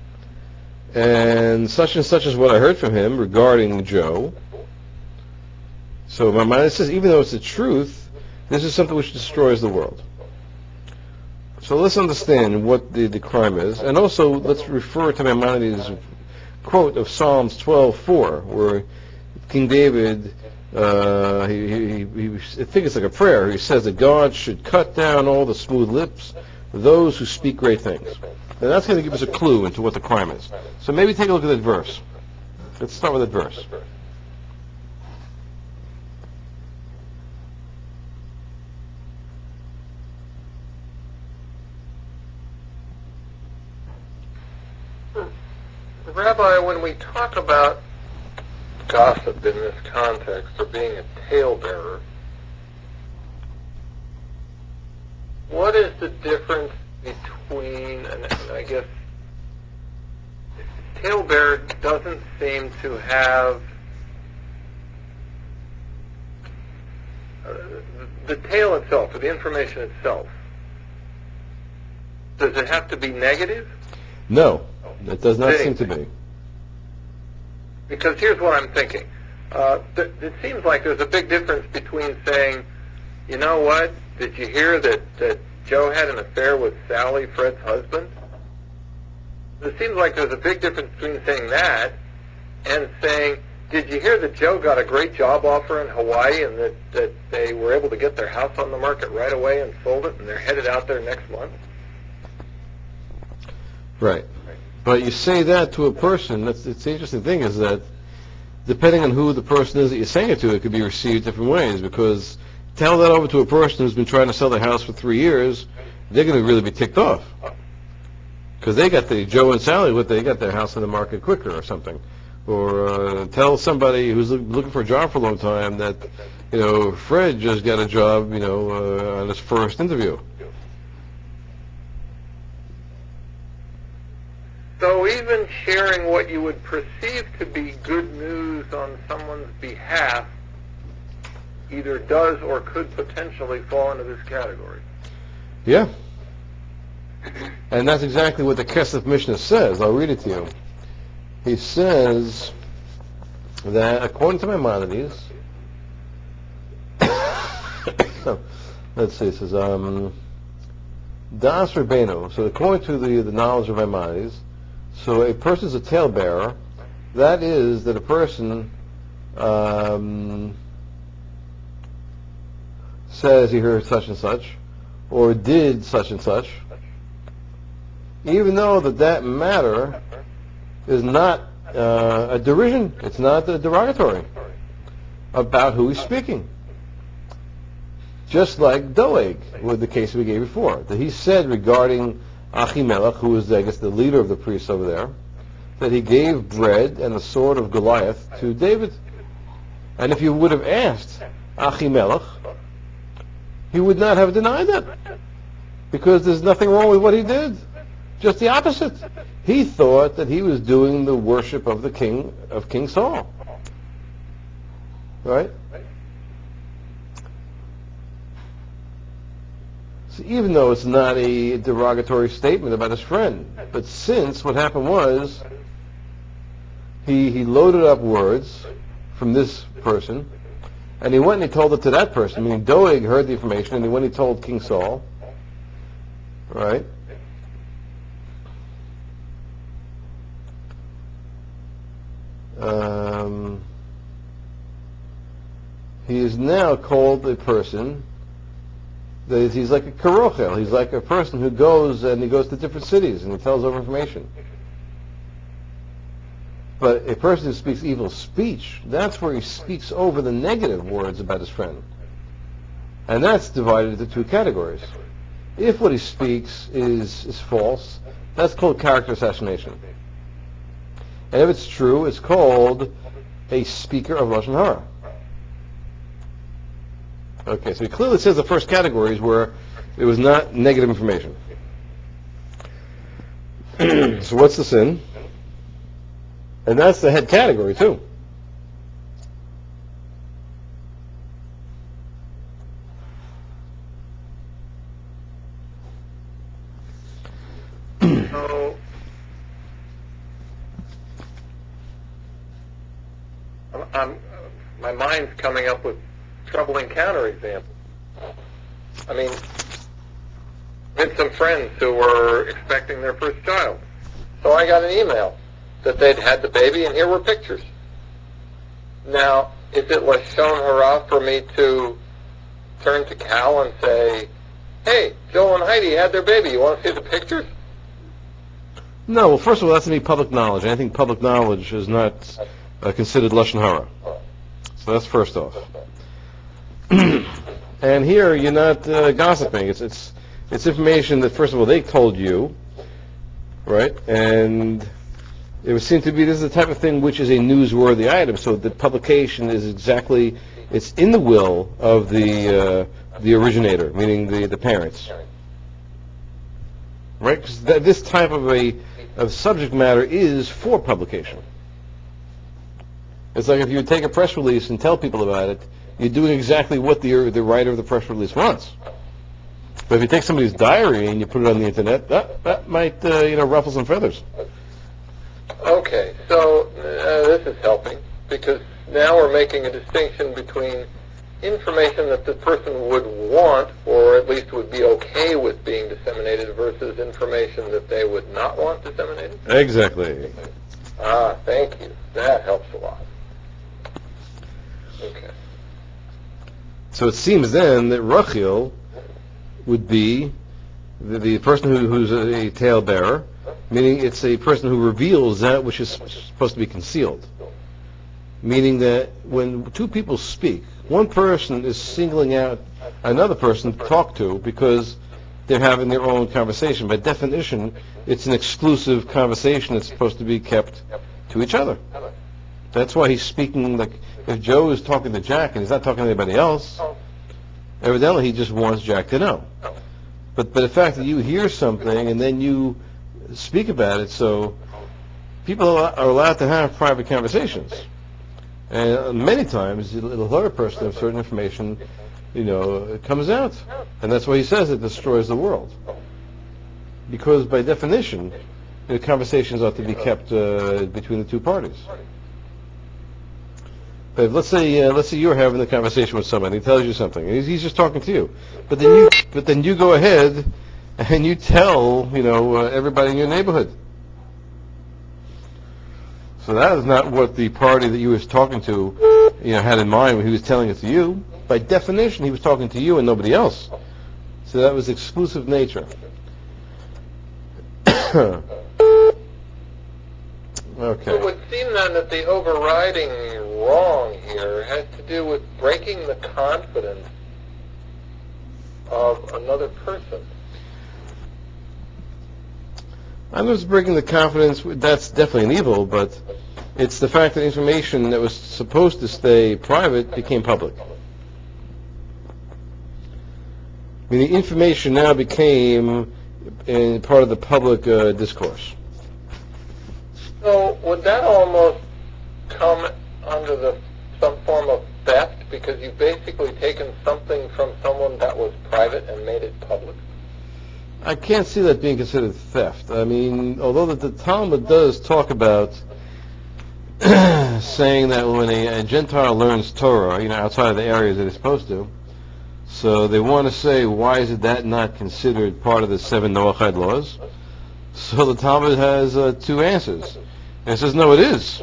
and such and such is what I heard from him regarding Joe. So my mind says, even though it's the truth, this is something which destroys the world. So let's understand what the, the crime is, and also let's refer to Maimonides' quote of Psalms twelve four, where King David, uh, he, he, he, I think it's like a prayer. He says that God should cut down all the smooth lips, those who speak great things. And that's going to give us a clue into what the crime is. So maybe take a look at that verse. Let's start with that verse. Rabbi, when we talk about gossip in this context, or being a talebearer, what is the difference between, and, and I guess, talebearer doesn't seem to have, uh, the tale itself, or the information itself, does it have to be negative? No, it does not seem to be. Because here's what I'm thinking. Uh, th- it seems like there's a big difference between saying, you know what, did you hear that, that Joe had an affair with Sally, Fred's husband? It seems like there's a big difference between saying that and saying, did you hear that Joe got a great job offer in Hawaii and that, that they were able to get their house on the market right away and sold it and they're headed out there next month? Right. But you say that to a person, that's it's the interesting thing is that depending on who the person is that you're saying it to, it could be received different ways, because tell that over to a person who's been trying to sell their house for three years, they're going to really be ticked off. Because they got the, Joe and Sally, what they got their house on the market quicker or something. Or uh, tell somebody who's looking for a job for a long time that you know, Fred just got a job, you know, uh, on his first interview. So even sharing what you would perceive to be good news on someone's behalf either does or could potentially fall into this category. Yeah. And that's exactly what the Kesef Mishnah says. I'll read it to you. He says that according to Maimonides, let's see, it says, um, Das Rabbeinu, so according to the, the knowledge of Maimonides, so a person is a talebearer, that is that a person um, says he heard such and such, or did such and such, even though that that matter is not uh, a derision, it's not a derogatory about who he's speaking. Just like Doeg, with the case we gave before, that he said regarding Achimelech, who was, I guess, the leader of the priests over there, that he gave bread and the sword of Goliath to David. And if you would have asked Achimelech, he would not have denied that, because there's nothing wrong with what he did. Just the opposite. He thought that he was doing the worship of the king, of King Saul. Right? So even though it's not a derogatory statement about his friend, but since what happened was he he loaded up words from this person, and he went and he told it to that person. I mean, Doeg heard the information, and he went and he told King Saul. Right? Um, he is now called a person that is, he's like a karochel. He's like a person who goes and he goes to different cities and he tells over information. But a person who speaks evil speech, that's where he speaks over the negative words about his friend. And that's divided into two categories. If what he speaks is, is false, that's called character assassination. And if it's true, it's called a speaker of Lashon Hara. Okay, so he clearly says the first category is where it was not negative information. So what's the sin? And that's the head category too. So, I'm, I'm, my mind's coming up with troubling counterexamples. I mean, I had some friends who were expecting their first child. So I got an email that they'd had the baby, and here were pictures. Now, is it Lashon Hara for me to turn to Cal and say, hey, Joel and Heidi had their baby, you want to see the pictures? No, well, first of all, that's to be public knowledge. I think public knowledge is not uh, considered Lashon Hara. So that's first off. And here, you're not uh, gossiping. It's it's it's information that, first of all, they told you, right? And it would seem to be this is the type of thing which is a newsworthy item. So the publication is exactly, it's in the will of the uh, the originator, meaning the, the parents, right? Because th- this type of a of subject matter is for publication. It's like if you would take a press release and tell people about it, you're doing exactly what the the writer of the press release wants. But if you take somebody's diary and you put it on the internet, that that might uh, you know ruffle some feathers. Okay, so uh, this is helping, because now we're making a distinction between information that the person would want, or at least would be okay with being disseminated, versus information that they would not want disseminated? Exactly. Ah, thank you. That helps a lot. Okay. So it seems then that Rachel would be the, the person who, who's a, a talebearer, meaning it's a person who reveals that which is supposed to be concealed. Meaning that when two people speak, one person is singling out another person to talk to because they're having their own conversation. By definition, it's an exclusive conversation that's supposed to be kept to each other. That's why he's speaking, like, if Joe is talking to Jack and he's not talking to anybody else, evidently he just wants Jack to know. But, but the fact that you hear something and then you speak about it, so people are allowed to have private conversations. And many times it'll hurt a person if certain information, you know, comes out. And that's why he says it destroys the world. Because by definition, the conversations ought to be kept uh, between the two parties. But let's say uh, let's say you're having a conversation with somebody. He tells you something. He's, he's just talking to you. But then you but then you go ahead and you tell you know uh, everybody in your neighborhood. So that is not what the party that you was talking to, you know, had in mind when he was telling it to you. By definition, he was talking to you and nobody else. So that was exclusive nature. Okay. It would seem then that the overriding wrong here has to do with breaking the confidence of another person. I was breaking the confidence. That's definitely an evil, but it's the fact that information that was supposed to stay private became public. I mean, the information now became in part of the public uh, discourse. So would that almost come under the some form of theft, because you've basically taken something from someone that was private and made it public? I can't see that being considered theft. I mean, although the, the Talmud does talk about saying that when a, a Gentile learns Torah, you know, outside of the areas that it's supposed to, so they want to say, why is it that not considered part of the seven Noachide laws? So the Talmud has uh, two answers. And it says, no, it is.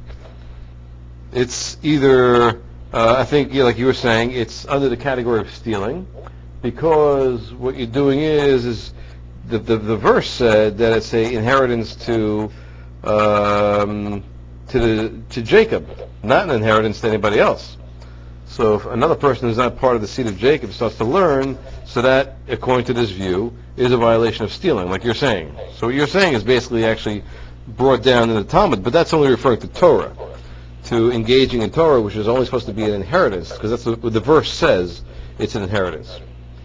It's either, uh, I think, yeah, like you were saying, it's under the category of stealing, because what you're doing is, is the, the, the verse said that it's a inheritance to um, to the, to Jacob, not an inheritance to anybody else. So if another person who's not part of the seed of Jacob starts to learn, so that, according to this view, is a violation of stealing, like you're saying. So what you're saying is basically actually brought down in the Talmud, but that's only referring to Torah, to engaging in Torah, which is only supposed to be an inheritance, because that's what the verse says, it's an inheritance.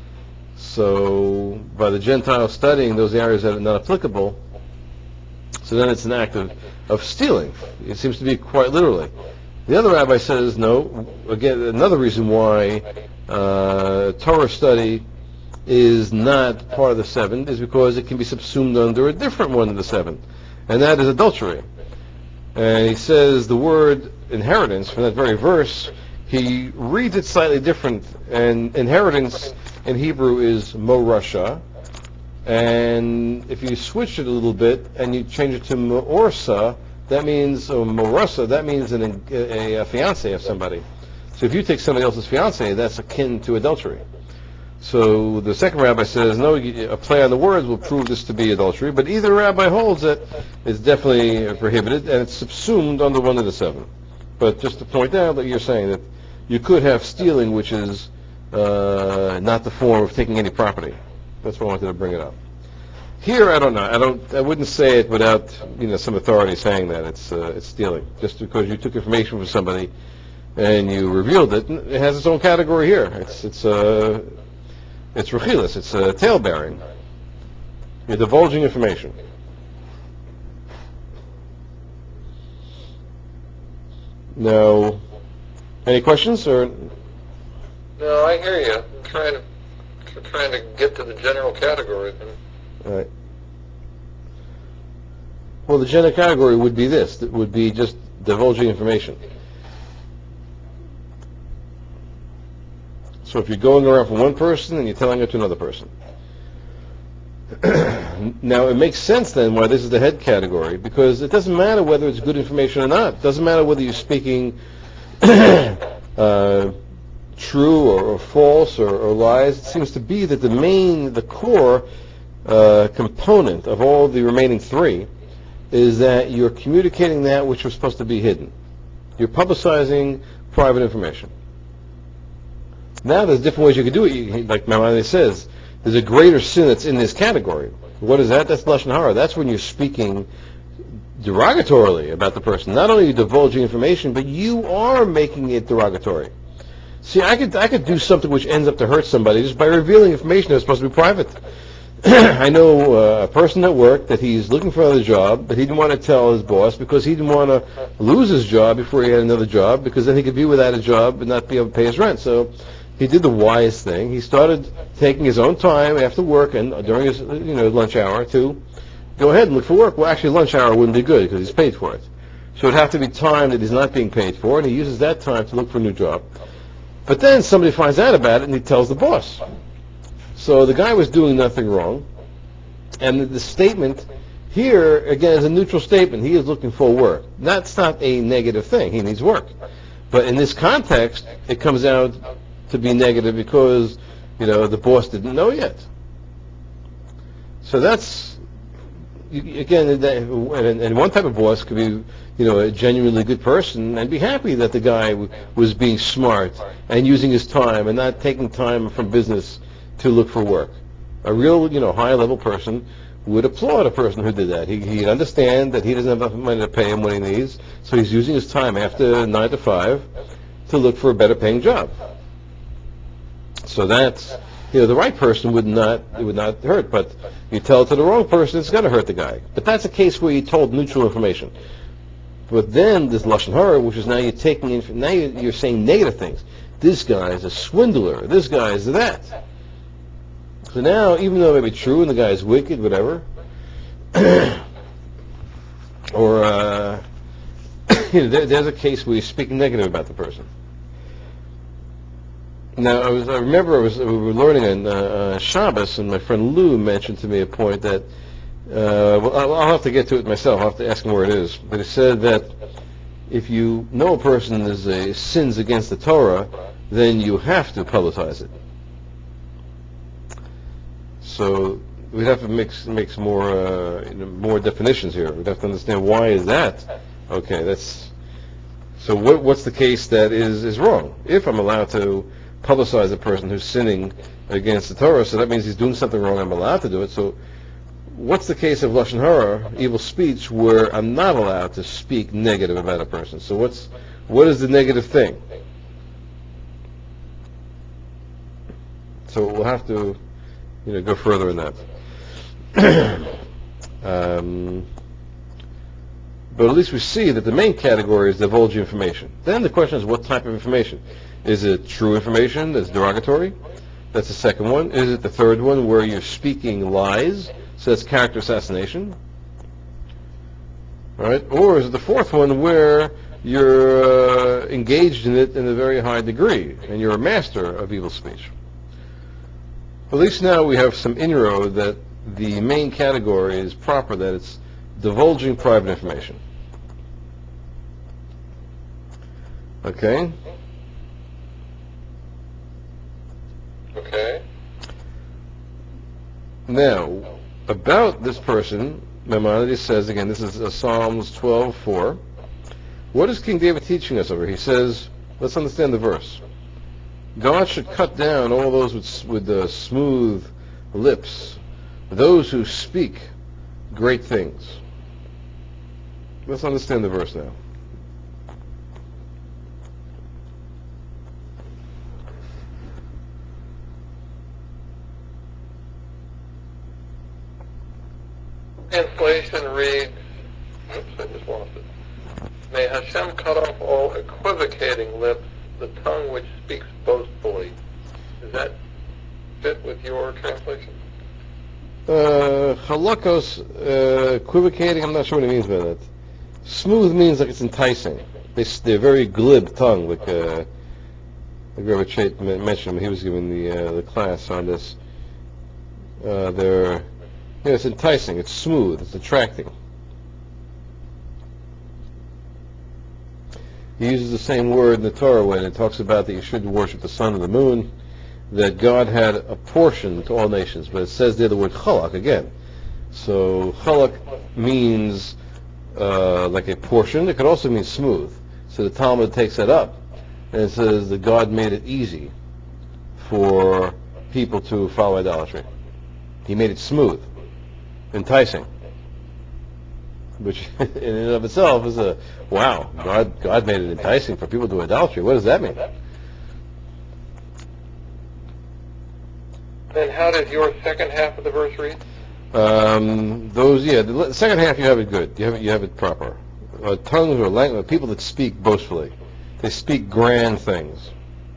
So by the Gentiles studying those areas that are not applicable, so then it's an act of, of stealing. It seems to be quite literally. The other rabbi says, no, again, another reason why uh, Torah study is not part of the seven is because it can be subsumed under a different one of the seven, and that is adultery. And he says the word inheritance from that very verse, he reads it slightly different, and inheritance in Hebrew is morasha, and if you switch it a little bit and you change it to morsa, that means, or morasa, that means an, a, a fiancé of somebody. So if you take somebody else's fiancé, that's akin to adultery. So the second rabbi says, no, a play on the words will prove this to be adultery, but either rabbi holds that it's definitely prohibited, and it's subsumed under one of the seven. But just to point out that you're saying that you could have stealing, which is uh, not the form of taking any property. That's why I wanted to bring it up. Here, I don't know. I don't. I wouldn't say it without, you know, some authority saying that it's uh, it's stealing. Just because you took information from somebody and you revealed it, it has its own category here. It's it's uh, it's rechilas. It's uh, tail bearing. You're divulging information. Now, any questions or? No, I hear you. I'm trying to I'm trying to get to the general categories. All right. Well, the general category would be this. It would be just divulging information. So if you're going around from one person and you're telling it to another person. Now, it makes sense then why this is the head category, because it doesn't matter whether it's good information or not. It doesn't matter whether you're speaking uh, true or, or false or, or lies. It seems to be that the main, the core uh, component of all the remaining three is that you're communicating that which was supposed to be hidden. You're publicizing private information. Now there's different ways you can do it. You, like Maimonides says, there's a greater sin that's in this category. What is that? That's Lashon Hara. That's when you're speaking derogatorily about the person. Not only are you divulging information, but you are making it derogatory. See, I could I could do something which ends up to hurt somebody just by revealing information that's supposed to be private. I know uh, a person at work that he's looking for another job, but he didn't want to tell his boss because he didn't want to lose his job before he had another job, because then he could be without a job and not be able to pay his rent. So he did the wise thing. He started taking his own time after work and during his you know lunch hour to go ahead and look for work. Well, actually, lunch hour wouldn't be good because he's paid for it. So it'd have to be time that he's not being paid for, and he uses that time to look for a new job. But then somebody finds out about it, and he tells the boss. So the guy was doing nothing wrong, and the statement here, again, is a neutral statement. He is looking for work. That's not a negative thing. He needs work. But in this context, it comes out to be negative because, you know, the boss didn't know yet. So that's, again, and one type of boss could be, you know, a genuinely good person and be happy that the guy was being smart and using his time and not taking time from business to look for work. A real, you know, high-level person would applaud a person who did that. He, he'd understand that he doesn't have enough money to pay him what he needs, so he's using his time after nine to five to look for a better-paying job. So that's, you know, the right person would not, it would not hurt, but you tell it to the wrong person, it's going to hurt the guy. But that's a case where you told neutral information. But then this lashon hara, which is now you're taking in, now you're saying negative things. This guy is a swindler. This guy is that. So now, even though it may be true and the guy is wicked, whatever, or uh, you know, there, there's a case where you speak negative about the person. Now, I was I remember I was we were learning on uh, uh, Shabbos, and my friend Lou mentioned to me a point that uh, well, I'll, I'll have to get to it myself. I'll have to ask him where it is. But he said that if you know a person is a sins against the Torah, then you have to publicize it. So we'd have to mix make some more uh, you know, more definitions here. We'd have to understand why is that. Okay, that's so. What, what's the case that is is wrong? If I'm allowed to publicize a person who's sinning against the Torah, so that means he's doing something wrong. I'm allowed to do it. So what's the case of lashon hara, evil speech, where I'm not allowed to speak negative about a person? So what's what is the negative thing? So we'll have to. You know, go further in that. um, but at least we see that the main category is divulging information. Then the question is, what type of information? Is it true information that's derogatory? That's the second one. Is it the third one where you're speaking lies? So that's character assassination. Right? Or is it the fourth one where you're uh, engaged in it in a very high degree and you're a master of evil speech? At least now we have some inroad that the main category is proper, that it's divulging private information. Okay? Okay. Now, about this person, Maimonides says, again, this is uh, Psalms twelve four. What is King David teaching us over here? He says, let's understand the verse. God should cut down all those with, with uh, smooth lips, those who speak great things. Let's understand the verse now. Translation reads, oops, I just lost it. May Hashem cut off all equivocating lips, the tongue which speaks boastfully. Does that fit with your translation? Uh, halakos, uh, equivocating, I'm not sure what he means by that. Smooth means like it's enticing. They, they're very glib tongue, like uh, like Rabbi Chait mentioned when he was giving the uh, the class on this. Uh, they're, yeah, it's enticing, it's smooth, it's attracting. He uses the same word in the Torah when it talks about that you shouldn't worship the sun and the moon, that God had a portion to all nations, but it says there the word chalak again. So chalak means uh, like a portion. It could also mean smooth. So the Talmud takes that up and it says that God made it easy for people to follow idolatry. He made it smooth, enticing. which in and of itself is a, wow, God, God made it enticing for people to do idolatry. What does that mean? Then how does your second half of the verse read? Um, those, yeah, the second half you have it good. You have it, you have it proper. Uh, tongues or language, people that speak boastfully. They speak grand things.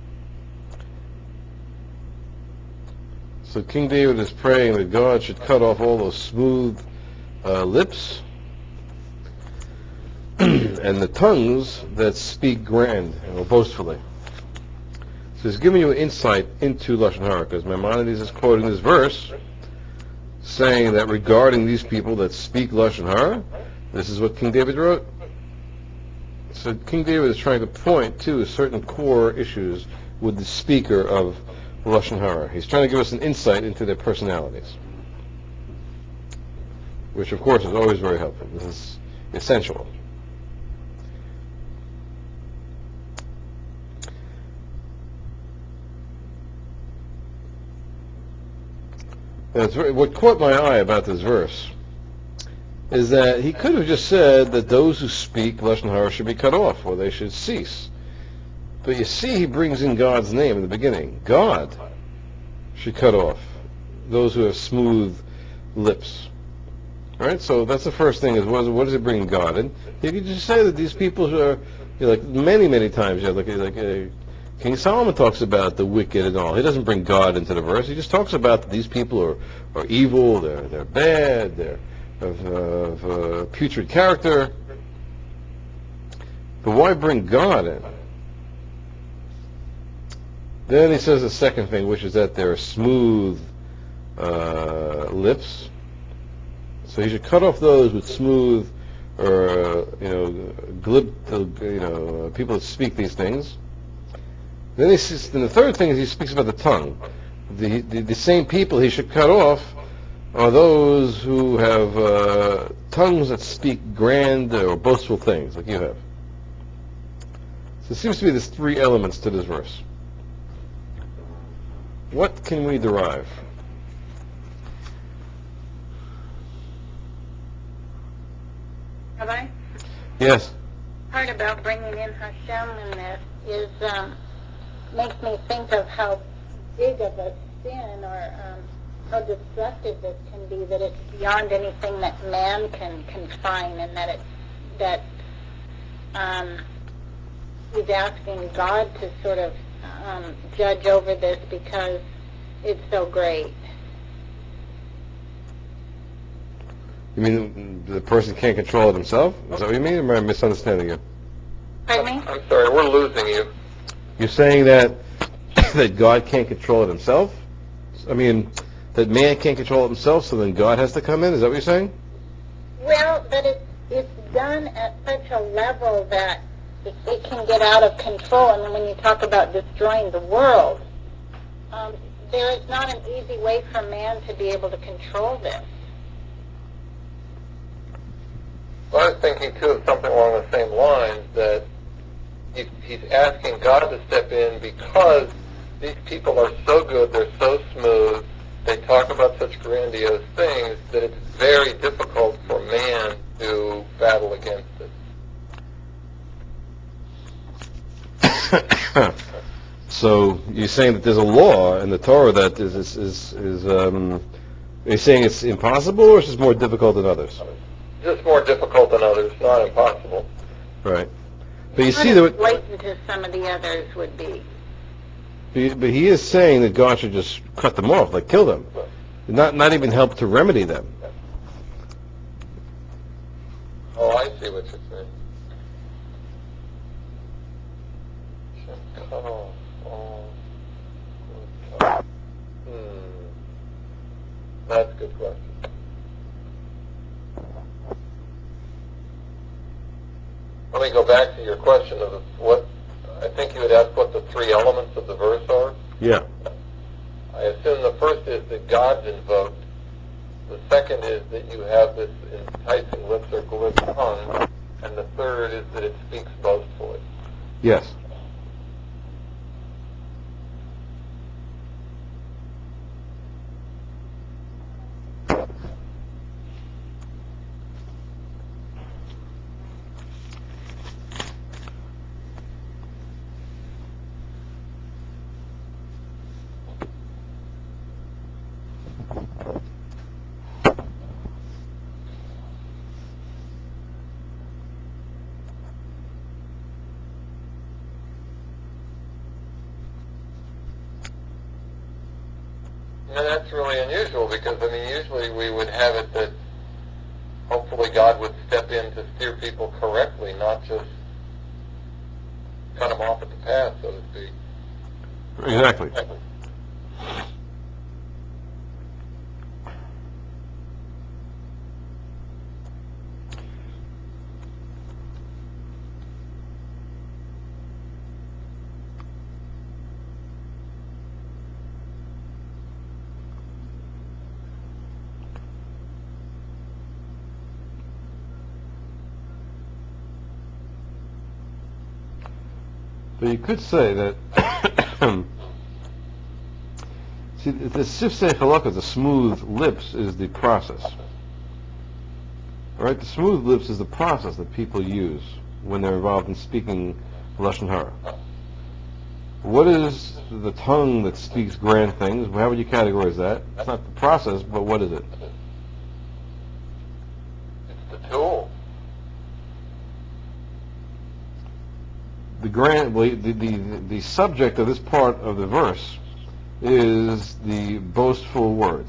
So King David is praying that God should cut off all those smooth uh, lips and the tongues that speak grand or boastfully. So he's giving you an insight into Lashon Hara, because Maimonides is quoting this verse saying that regarding these people that speak Lashon Hara, this is what King David wrote. So King David is trying to point to certain core issues with the speaker of Lashon Hara. He's trying to give us an insight into their personalities, which of course is always very helpful. This is essential. That's very, what caught my eye about this verse is that he could have just said that those who speak Lashon Hara should be cut off, or they should cease. But you see, he brings in God's name in the beginning. God should cut off those who have smooth lips. All right, so that's the first thing: is what, what does it bring God in? You could just say that these people are, you know, like many, many times, you know, like like uh, King Solomon talks about the wicked and all. He doesn't bring God into the verse. He just talks about that these people are, are evil, they're they're bad, they're of, of uh, putrid character. But why bring God in? Then he says the second thing, which is that they're smooth uh, lips. So he should cut off those with smooth, or uh, you know, glib, uh, you know, people that speak these things. Then he says, then the third thing is he speaks about the tongue. The the, the same people he should cut off are those who have uh, tongues that speak grand or boastful things, like you have. So there seems to be these three elements to this verse. What can we derive? Have I? Yes. Part about bringing in Hashem in this is um, makes me think of how big of a sin or um, how destructive this can be, that it's beyond anything that man can confine, and that it's that um, he's asking God to sort of um, judge over this because it's so great. You mean the person can't control it himself? Is that what you mean, or am I misunderstanding you? Pardon me? I'm sorry, we're losing you. You're saying that that God can't control it himself? I mean, that man can't control it himself, so then God has to come in? Is that what you're saying? Well, that it's, it's done at such a level that it, it can get out of control. And when you talk about destroying the world, um, there is not an easy way for man to be able to control this. Well, I was thinking, too, of something along the same lines, that he, he's asking God to step in because these people are so good, they're so smooth, they talk about such grandiose things that it's very difficult for man to battle against it. So you're saying that there's a law in the Torah that is is is, is um, are you saying it's impossible, or it's just more difficult than others? Just more difficult than others, not impossible. Right. But you Not see as that, blatant as some of the others would be. but he is saying that God should just cut them off, like kill them, not not even help to remedy them. Oh, I see what you're saying. Cut off all good tongue. Hmm. That's a good question. Let me go back to your question of what, I think you had asked what the three elements of the verse are. Yeah. I assume the first is that God's invoked. The second is that you have this enticing lips or glib tongue. And the third is that it speaks boastfully. Yes. And that's really unusual because, I mean, usually we would have it that hopefully God would step in to steer people correctly, not just cut them off at the path, so to speak. Exactly. But you could say that, see, the sifsei chalaka, the smooth lips, is the process. Right? The smooth lips is the process that people use when they're involved in speaking Lashon Hara. What is the tongue that speaks grand things? How would you categorize that? It's not the process, but what is it? It's the tool. The grand, well, the, the, the subject of this part of the verse is the boastful words.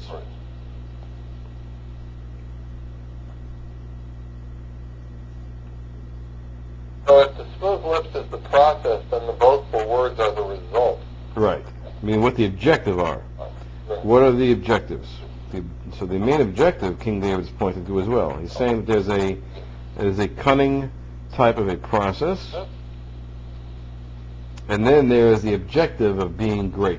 So if the smooth lips is the process, then the boastful words are the result. Right. I mean, what the objective are. What are the objectives? The, so the main objective, King David is pointing to as well. He's saying that there's a there's a cunning type of a process, and then there is the objective of being great.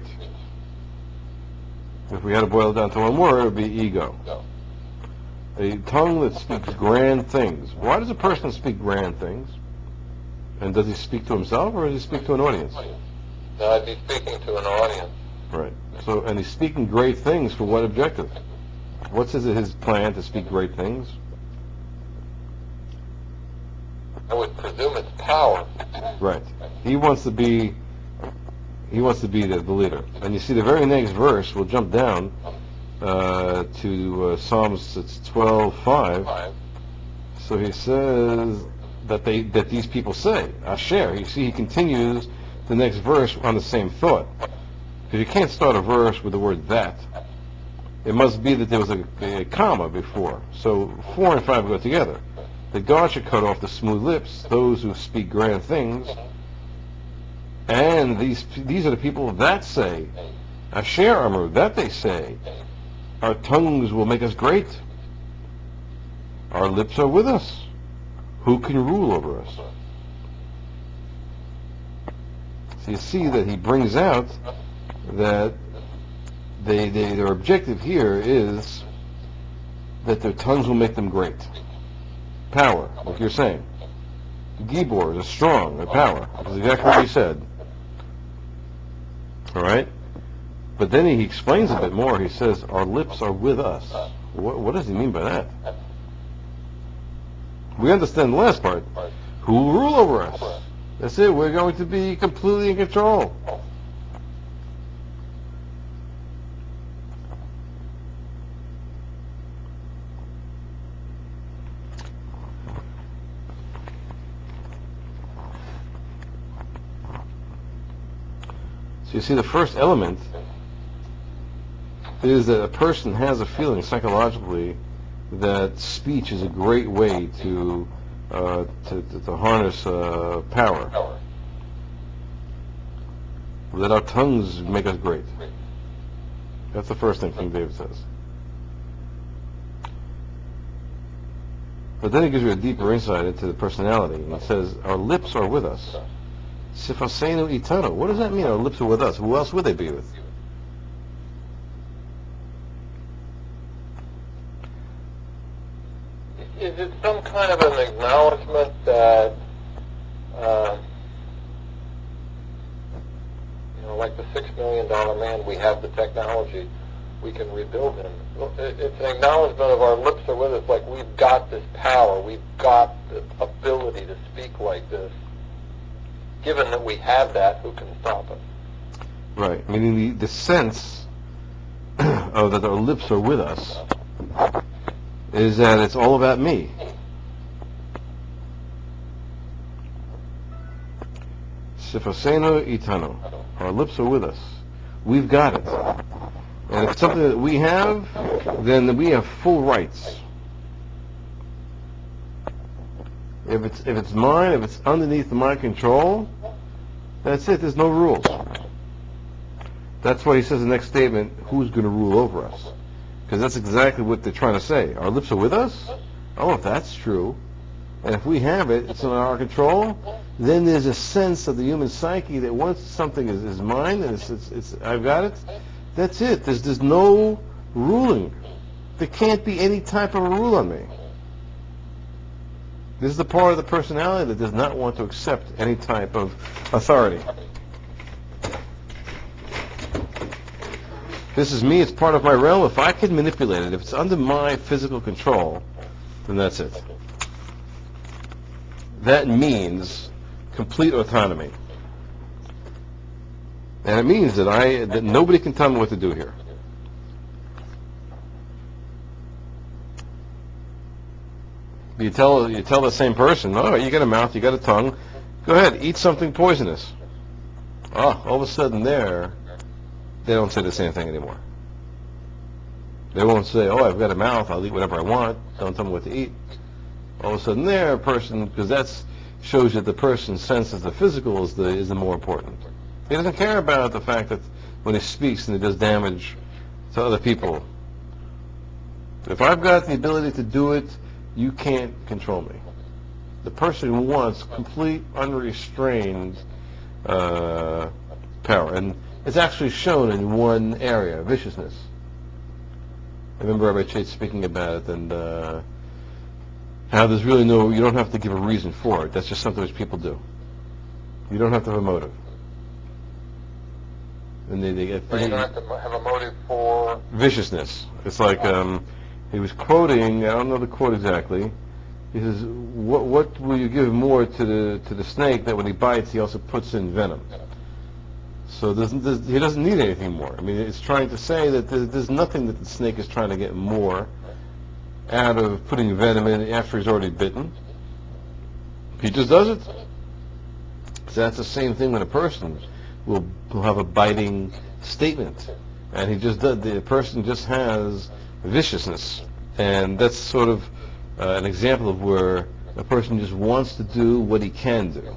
If we had to boil it down to one word, it would be ego. A tongue that speaks grand things. Why does a person speak grand things? And does he speak to himself, or does he speak to an audience? Now I'd be speaking to an audience. Right. So, and he's speaking great things for what objective? What's his, his plan to speak great things? I would presume it's power. Right. He wants to be. He wants to be the, the leader. And you see, the very next verse. We'll jump down uh, to uh, Psalms. It's twelve five. So he says that they that these people say Asher. You see, he continues the next verse on the same thought. Because you can't start a verse with the word that. It must be that there was a, a comma before. So four and five go together. That God should cut off the smooth lips, those who speak grand things. And these these are the people that say, Asher Amru, that they say, our tongues will make us great. Our lips are with us. Who can rule over us? So you see that he brings out that they, they their objective here is that their tongues will make them great. Power, like you're saying. Gibor is strong, a power. That's exactly what you said. All right? But then he explains a bit more. He says, our lips are with us. What, what does he mean by that? We understand the last part. Who will rule over us? That's it. We're going to be completely in control. So you see, the first element is that a person has a feeling psychologically that speech is a great way to uh, to, to, to harness uh, power. That our tongues make us great. That's the first thing King David says. But then he gives you a deeper insight into the personality. He says, our lips are with us. Sifasenu itano. What does that mean? Our lips are with us. Who else would they be with? Is it some kind of an acknowledgement that, uh, you know, like the six million dollar man, we have the technology, we can rebuild him. It's an acknowledgement of our lips are with us, like we've got this power, we've got the ability to speak like this. Given that we have that, who can stop us? Right. Meaning the, the sense of that our lips are with us is that it's all about me. Sifaseno itano. Our lips are with us. We've got it. And if it's something that we have, then we have full rights. If it's if it's mine, if it's underneath my control, that's it. There's no rules. That's why he says in the next statement, who's going to rule over us? Because that's exactly what they're trying to say. Our lips are with us? Oh, if that's true, and if we have it, it's under our control, then there's a sense of the human psyche that once something is, is mine, and it's, it's, it's, I've got it, that's it. There's, there's no ruling. There can't be any type of rule on me. This is the part of the personality that does not want to accept any type of authority. This is me, it's part of my realm. If I can manipulate it, if it's under my physical control, then that's it. That means complete autonomy. And it means that I that nobody can tell me what to do here. You tell you tell the same person, oh, you got a mouth, you got a tongue, go ahead, eat something poisonous. Oh, all of a sudden there, they don't say the same thing anymore. They won't say, oh, I've got a mouth, I'll eat whatever I want, don't tell me what to eat. All of a sudden there, a person, because that shows you that the person's sense of the physical is the, is the more important. He doesn't care about the fact that when he speaks and he does damage to other people. If I've got the ability to do it, you can't control me. The person wants complete, unrestrained uh, power. And it's actually shown in one area, viciousness. I remember Rabbi Chait speaking about it, and uh, how there's really no, you don't have to give a reason for it. That's just something which people do. You don't have to have a motive. And they, they get So you don't have to have a motive for viciousness. It's like um, he was quoting, I don't know the quote exactly. He says, "What what will you give more to the to the snake that when he bites he also puts in venom?" So there's, there's, he doesn't need anything more. I mean, it's trying to say that there's, there's nothing that the snake is trying to get more out of putting venom in after he's already bitten. He just does it. So that's the same thing when a person will, will have a biting statement, and he just does, the person just has viciousness, and that's sort of uh, an example of where a person just wants to do what he can do.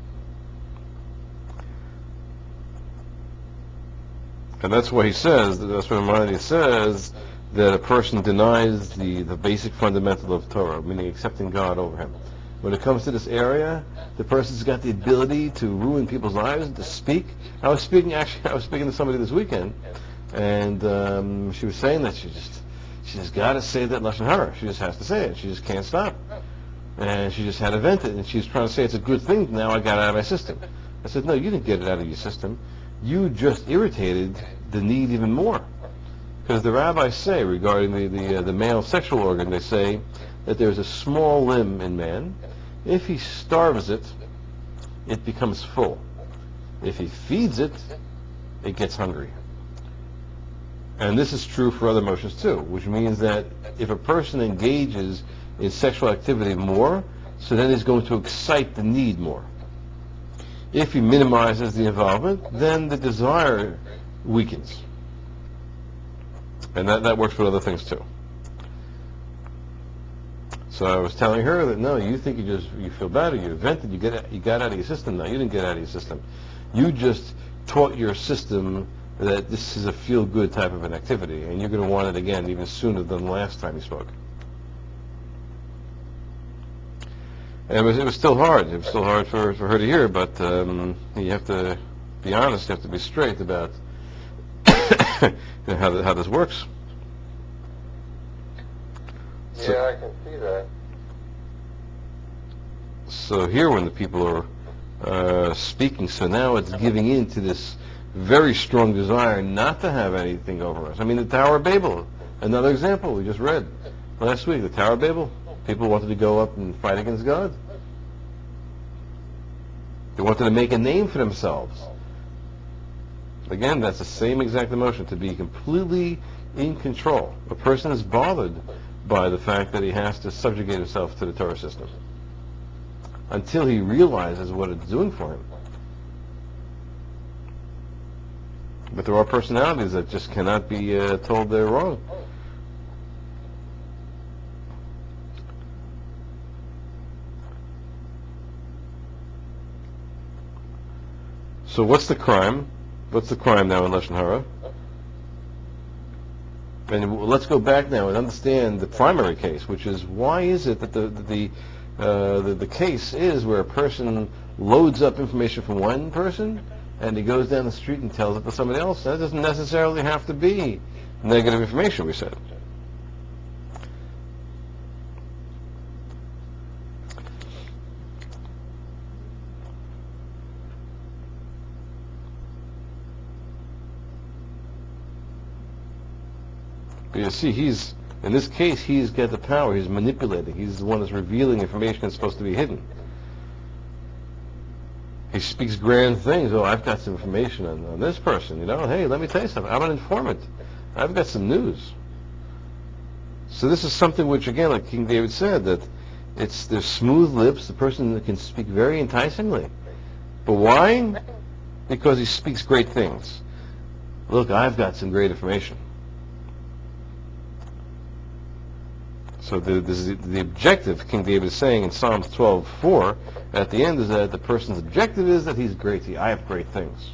And that's why he says, that's what Maimonides says, that a person denies the, the basic fundamental of Torah, meaning accepting God over him. When it comes to this area, the person's got the ability to ruin people's lives, to speak. I was speaking, actually, I was speaking to somebody this weekend, and um, she was saying that she just, she just got to say that Lashon Hara. She just has to say it. She just can't stop. And she just had to vent it, and she's trying to say it's a good thing. Now I got it out of my system. I said, no, you didn't get it out of your system. You just irritated the need even more. Because the rabbis say regarding the, the, uh, the male sexual organ, they say that there's a small limb in man. If he starves it, it becomes full. If he feeds it, it gets hungry. And this is true for other emotions too, which means that if a person engages in sexual activity more, so then he's going to excite the need more. If he minimizes the involvement, then the desire weakens. And that, that works with other things too. So I was telling her that no, you think you just you feel better, you vented, you get you got out of your system. No, you didn't get out of your system. You just taught your system that this is a feel-good type of an activity, and you're going to want it again even sooner than the last time you spoke. And it was it was still hard. It was still hard for, for her to hear, but um, you have to be honest. You have to be straight about you know, how how this works. yeah, I can see that. So here, when the people are uh, speaking, so now it's giving in to this very strong desire not to have anything over us. I mean, the Tower of Babel, another example we just read last week. The Tower of Babel, people wanted to go up and fight against God. They wanted to make a name for themselves. Again, that's the same exact emotion, to be completely in control. A person is bothered by the fact that he has to subjugate himself to the Torah system until he realizes what it's doing for him. But there are personalities that just cannot be uh, told they're wrong. So what's the crime? What's the crime now in Lashon Hara? And let's go back now and understand the primary case, which is why is it that the the uh, the, the case is where a person loads up information from one person and he goes down the street and tells it to somebody else. That doesn't necessarily have to be negative information, we said. But you see, he's, in this case, he's got the power. He's manipulating. He's the one that's revealing information that's supposed to be hidden. He speaks grand things. Oh, I've got some information on, on this person. You know, hey, let me tell you something. I'm an informant. I've got some news. So this is something which, again, like King David said, that it's there's smooth lips. The person that can speak very enticingly. But why? Because he speaks great things. Look, I've got some great information. So the, the, the objective, King David is saying in Psalms twelve four, at the end is that the person's objective is that he's great. He, I have great things.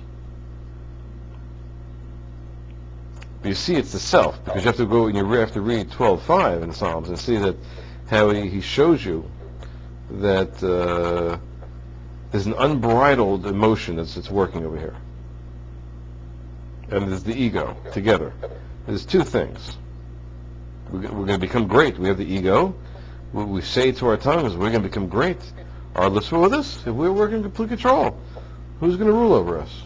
But you see, it's the self, because you have to go and you have to read twelve five in Psalms and see that how he, he shows you that uh, there's an unbridled emotion that's, that's working over here. And there's the ego together. There's two things. We're going to become great. We have the ego. We say to our tongues, we're going to become great. Our lips are with us. If we're working in complete control, who's going to rule over us?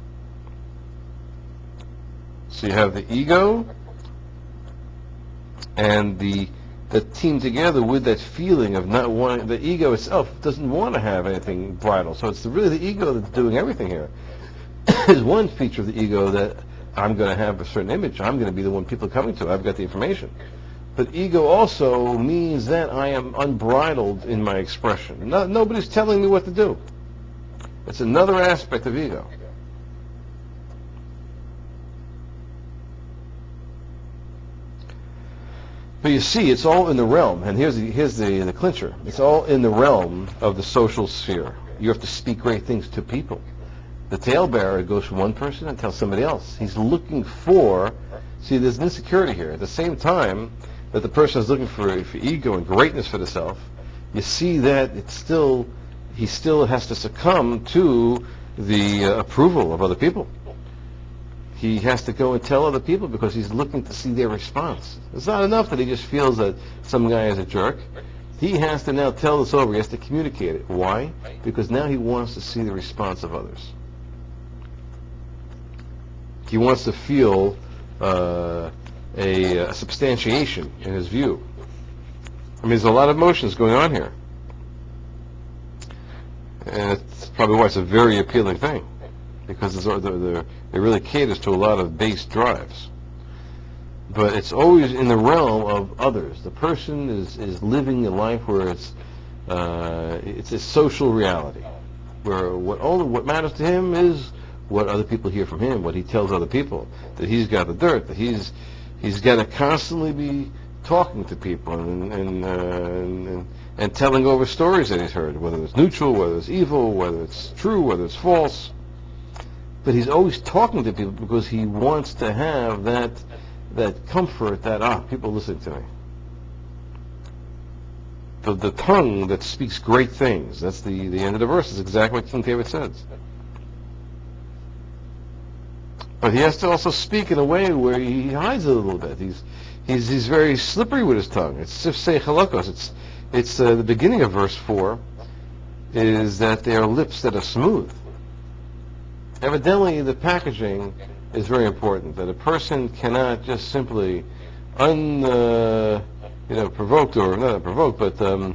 So you have the ego and the the team together with that feeling of not wanting. The ego itself doesn't want to have anything bridled. So it's really the ego that's doing everything here. There's one feature of the ego that I'm going to have a certain image. I'm going to be the one people are coming to. I've got the information. But ego also means that I am unbridled in my expression. No, nobody's telling me what to do. It's another aspect of ego. But you see, it's all in the realm, and here's the, here's the, the clincher. It's all in the realm of the social sphere. You have to speak great things to people. The talebearer goes from one person and tells somebody else. He's looking for, see, there's an insecurity here. At the same time that the person is looking for, for ego and greatness for the self, you see that it's still, he still has to succumb to the uh, approval of other people. He has to go and tell other people because he's looking to see their response. It's not enough that he just feels that some guy is a jerk. He has to now tell this over. He has to communicate it. Why? Because now he wants to see the response of others. He wants to feel uh, a, a substantiation in his view. I mean, there's a lot of emotions going on here. And it's probably why it's a very appealing thing. Because it's, they're, they're, it really caters to a lot of base drives. But it's always in the realm of others. The person is, is living a life where it's uh, it's a social reality, where what only what matters to him is what other people hear from him, what he tells other people, that he's got the dirt, that he's he's got to constantly be talking to people and and, uh, and and and telling over stories that he's heard, whether it's neutral, whether it's evil, whether it's true, whether it's false. But he's always talking to people because he wants to have that that comfort that, ah, people listen to me. The, the tongue that speaks great things. That's the, the end of the verse. Is exactly what King David says. But he has to also speak in a way where he hides it a little bit. He's he's he's very slippery with his tongue. It's sifsei halakos. It's it's uh, the beginning of verse four is that they are lips that are smooth. Evidently, the packaging is very important. That a person cannot just simply un uh, you know provoked or not provoked, but um,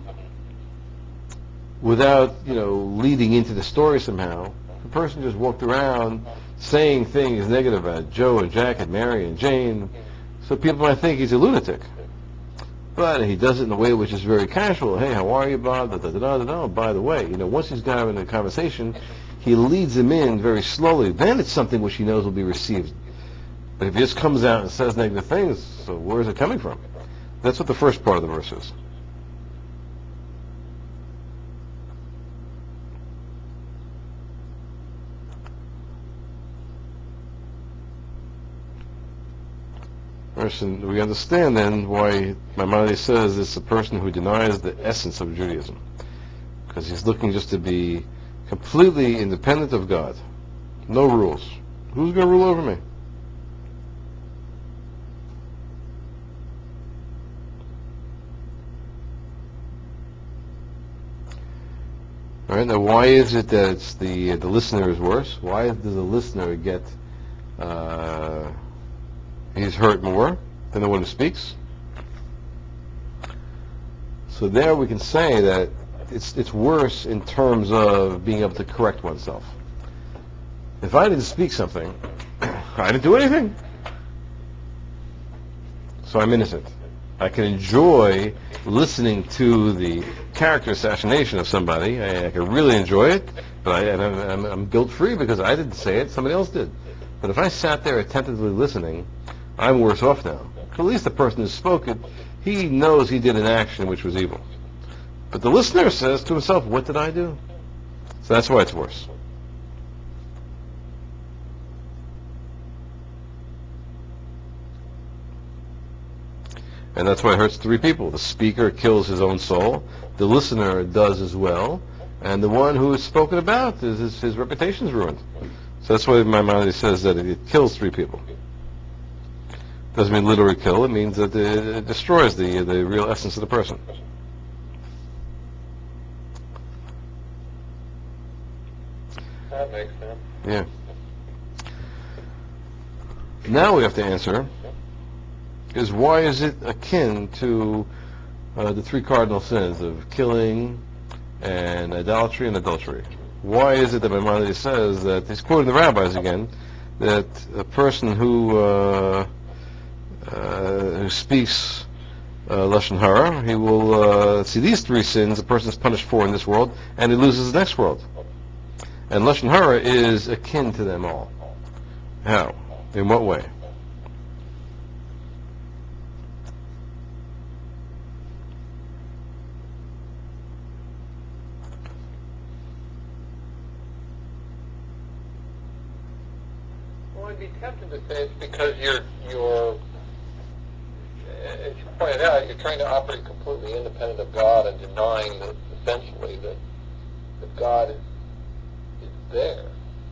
without you know leading into the story somehow. The person just walked around saying things negative about Joe and Jack and Mary and Jane, so people might think he's a lunatic. But he does it in a way which is very casual. Hey, how are you, Bob? Da, da, da, da, da. By the way, you know, once he's got him in a conversation, he leads him in very slowly, then it's something which he knows will be received. But if he just comes out and says negative things, so where is it coming from? That's what the first part of the verse is. We understand then why Maimonides says it's a person who denies the essence of Judaism, because he's looking just to be completely independent of God. No rules. Who's going to rule over me? All right, now why is it that it's the the listener is worse? Why does the listener get uh, he's hurt more than the one who speaks? So there we can say that it's it's worse in terms of being able to correct oneself. If I didn't speak something, I didn't do anything, so I'm innocent. I can enjoy listening to the character assassination of somebody. I, I can really enjoy it, but I, and I'm, I'm, I'm guilt-free because I didn't say it, somebody else did. But if I sat there attentively listening, I'm worse off now. At least the person who spoke it, he knows he did an action which was evil. But the listener says to himself, what did I do? So that's why it's worse. And that's why it hurts three people. The speaker kills his own soul, the listener does as well, and the one who is spoken about, is his, his reputation is ruined. So that's why Maimonides says that it kills three people. Doesn't mean literally kill, it means that it destroys the, the real essence of the person. That makes sense. Yeah. Now we have to answer, is why is it akin to uh, the three cardinal sins of killing and idolatry and adultery? Why is it that Maimonides says that, he's quoting the rabbis again, that a person who uh, uh, who speaks uh, Lashon Hara, he will uh, see these three sins a person is punished for in this world, and he loses the next world. And Lashon Hara is akin to them all. How? In what way? Well, I'd be tempted to say it's because you're, you're, as you pointed out, you're trying to operate completely independent of God and denying that, essentially, that, that God is, is there.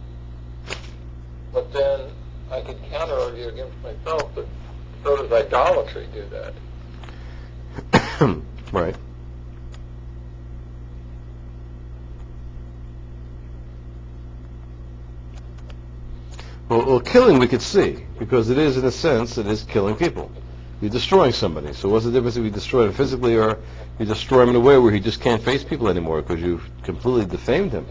But then I could counter-argue against myself that so does idolatry do that. Right. Well, well, killing we could see, because it is, in a sense, it is killing people. You're destroying somebody. So what's the difference if you destroy him physically or you destroy him in a way where he just can't face people anymore because you've completely defamed him?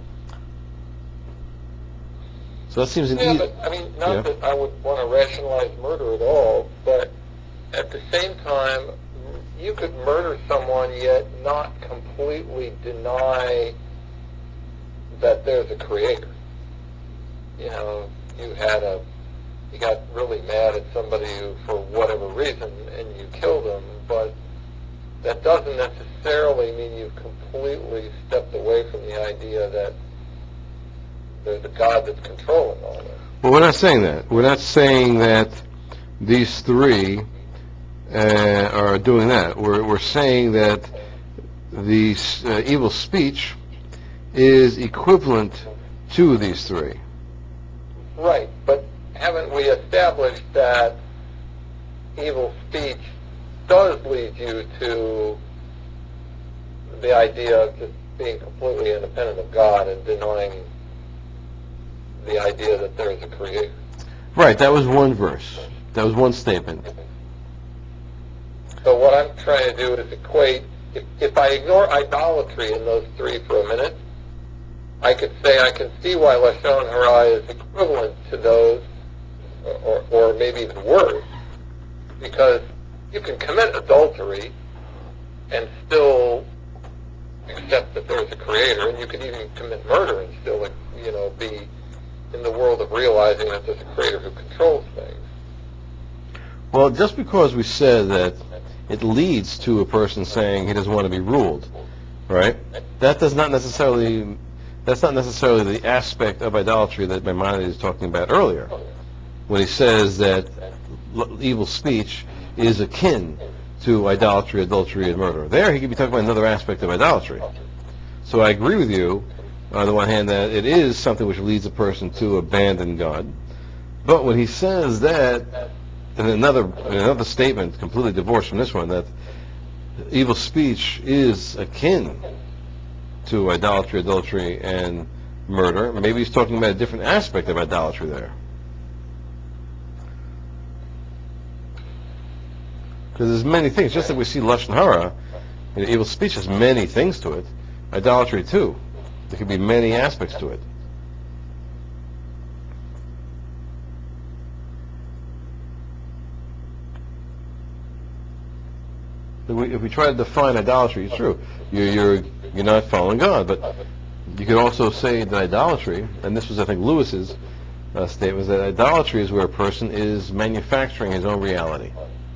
So that seems an Yeah, easy... but, I mean, not Yeah. that I would want to rationalize murder at all, but at the same time, you could murder someone yet not completely deny that there's a creator. You know, you had a, you got really mad at somebody who, for whatever reason, and you killed them, but that doesn't necessarily mean you've completely stepped away from the idea that there's a God that's controlling all this. Well, we're not saying that. We're not saying that these three uh, are doing that. We're, we're saying that the uh, evil speech is equivalent to these three. Right, but haven't we established that evil speech does lead you to the idea of just being completely independent of God and denying the idea that there is a creator? Right, that was one verse. That was one statement. So what I'm trying to do is equate, if, if I ignore idolatry in those three for a minute, I could say I can see why Lashon Hara is equivalent to those, or, or maybe even worse, because you can commit adultery and still accept that there's a creator, and you can even commit murder and still realizing that there's a creator who controls things. Well, just because we said that it leads to a person saying he doesn't want to be ruled, right? That does not necessarily, that's not necessarily the aspect of idolatry that Maimonides is talking about earlier, when he says that l- evil speech is akin to idolatry, adultery, and murder. There, he could be talking about another aspect of idolatry. So I agree with you, on the one hand, that it is something which leads a person to abandon God. But when he says that, in another in another statement, completely divorced from this one, that evil speech is akin to idolatry, adultery, and murder, maybe he's talking about a different aspect of idolatry there. Because there's many things, just like we see Lashon Hara, you know, evil speech has many things to it. Idolatry too. There could be many aspects to it. If we, if we try to define idolatry, it's true. You're, you're, you're not following God, but you could also say that idolatry, and this was, I think, Lewis's uh, statement, was that idolatry is where a person is manufacturing his own reality.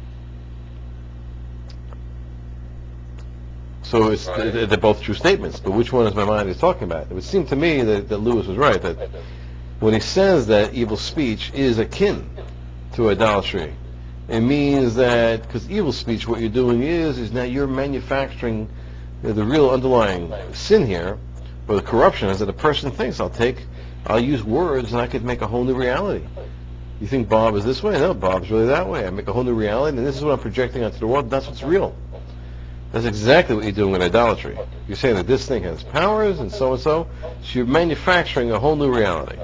So it's, they're both true statements, but which one is Maimonides talking about? It would seem to me that, that Lewis was right, that when he says that evil speech is akin to idolatry, it means that, because evil speech, what you're doing is, is now you're manufacturing you know, the real underlying sin here, or the corruption is that a person thinks, I'll take, I'll use words and I could make a whole new reality. You think Bob is this way? No, Bob's really that way. I make a whole new reality, and this is what I'm projecting onto the world, that's what's real. That's exactly what you're doing with idolatry. You're saying that this thing has powers and so and so, so you're manufacturing a whole new reality.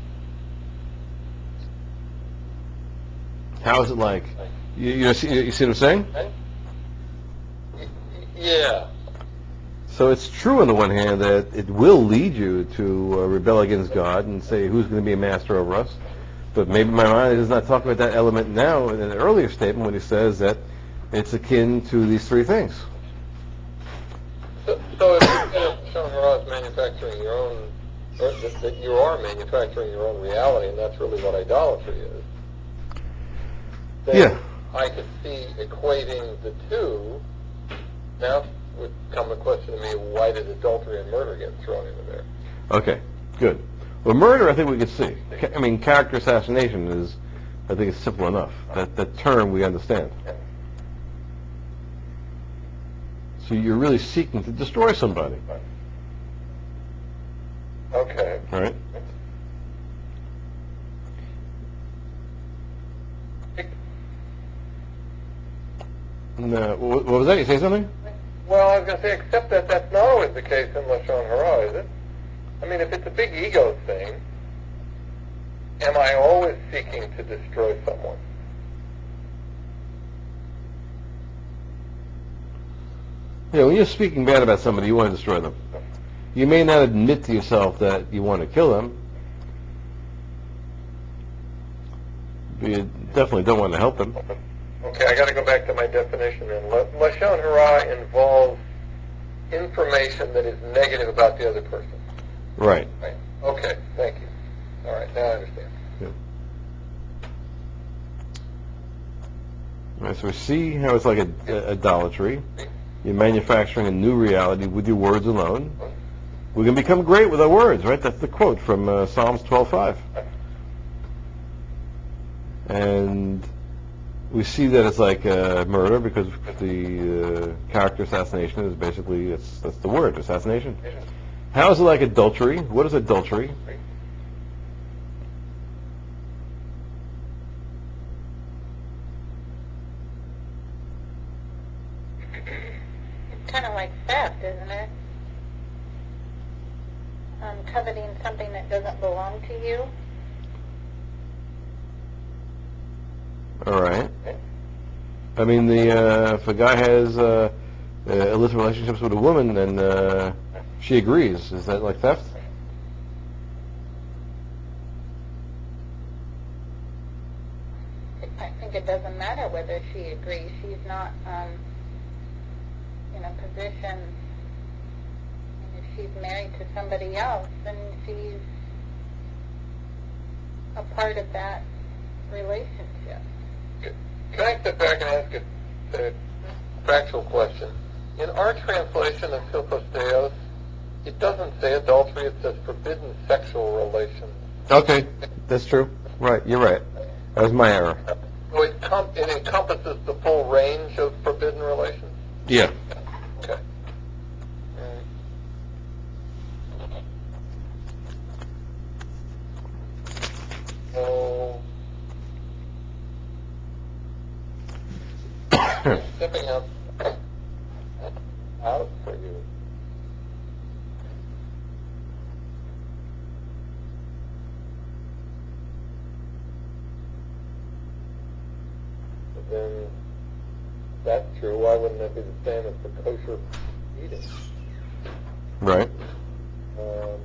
How is it like? You, you, see, you see what I'm saying? Yeah. So it's true on the one hand that it will lead you to uh, rebel against God and say, who's going to be a master over us? But maybe my mind is not talking about that element now in an earlier statement when he says that it's akin to these three things. So, so if you said Lashon Hara is manufacturing your own, or that, that you are manufacturing your own reality, and that's really what idolatry is, then Yeah. I could see equating the two. Now would come the question to me, why did adultery and murder get thrown into there? Okay, good. Well, murder, I think we could see. Ca- I mean, character assassination is, I think, it's simple enough. That that term we understand. So you're really seeking to destroy somebody, Okay. right? No, what, what was that? You say something? Well, I was going to say, except that that's not always the case in Lashon Hara, is it? I mean, if it's a big ego thing, am I always seeking to destroy someone? Yeah, when you're speaking bad about somebody, you want to destroy them. You may not admit to yourself that you want to kill them, but you definitely don't want to help them. Okay, I got to go back to my definition then. La- Lashon Hara involves information that is negative about the other person. Right. Right. Okay, thank you. All right, now I understand. Good. All right, so we see how it's like a, a, idolatry. You're manufacturing a new reality with your words alone. We can become great with our words, right? That's the quote from uh, Psalms twelve five. And we see that it's like uh, murder because the uh, character assassination is basically, it's, that's the word, assassination. How is it like adultery? What is adultery? It's kind of like theft, isn't it? Um, coveting something that doesn't belong to you. All right. I mean, the uh, if a guy has uh, uh, illicit relationships with a woman and uh, she agrees, is that like theft? I think it doesn't matter whether she agrees. She's not um, in a position. And if she's married to somebody else, then she's a part of that relationship. Can I step back and ask a, a factual question? In our translation of Philposteos, it doesn't say adultery, it says forbidden sexual relations. Okay, that's true. Right, you're right. That was my error. So it, com- it encompasses the full range of forbidden relations? Yeah. Okay. So, stepping up out for you. But then, if that's true, why wouldn't that be the same as for kosher eating? Right. Um,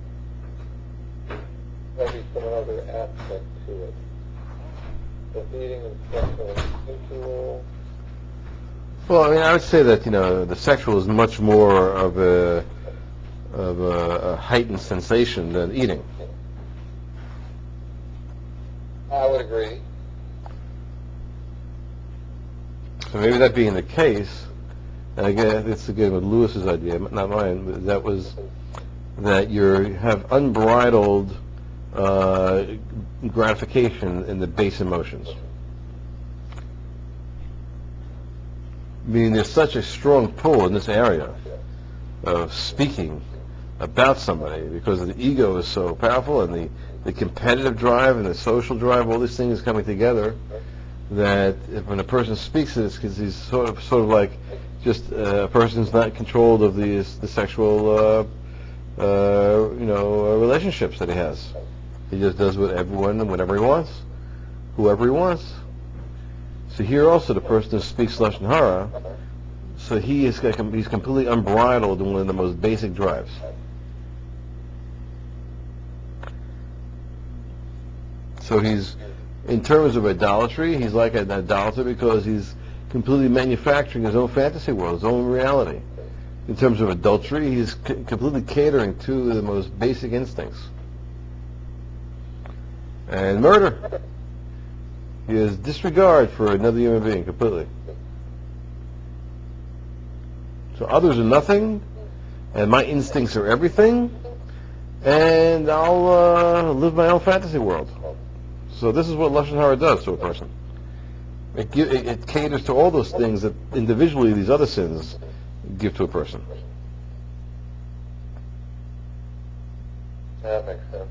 there'll be some other aspect to it. The eating and sexual sensual. Well, I mean, I would say that, you know, the sexual is much more of a of a, a heightened sensation than eating. I would agree. So maybe that being the case, and again, it's again with Lewis's idea, not mine. But that was that you have unbridled uh, gratification in the base emotions. Meaning there's such a strong pull in this area of speaking about somebody because the ego is so powerful and the, the competitive drive and the social drive, all these things coming together, that if, when a person speaks it's because he's sort of sort of like just uh, a person who's not controlled of the the sexual uh, uh, you know uh, relationships that he has. He just does with everyone and whatever he wants, whoever he wants. So here also the person who speaks lashon hara, so he is he's completely unbridled in one of the most basic drives. So he's, in terms of idolatry, he's like an idolater because he's completely manufacturing his own fantasy world, his own reality. In terms of adultery, he's c- completely catering to the most basic instincts. And murder, he has disregard for another human being completely. So others are nothing, and my instincts are everything, and I'll uh, live my own fantasy world. So this is what lashon hara does to a person. It, give, it, it caters to all those things that individually these other sins give to a person. That makes sense.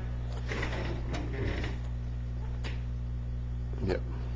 Yeah.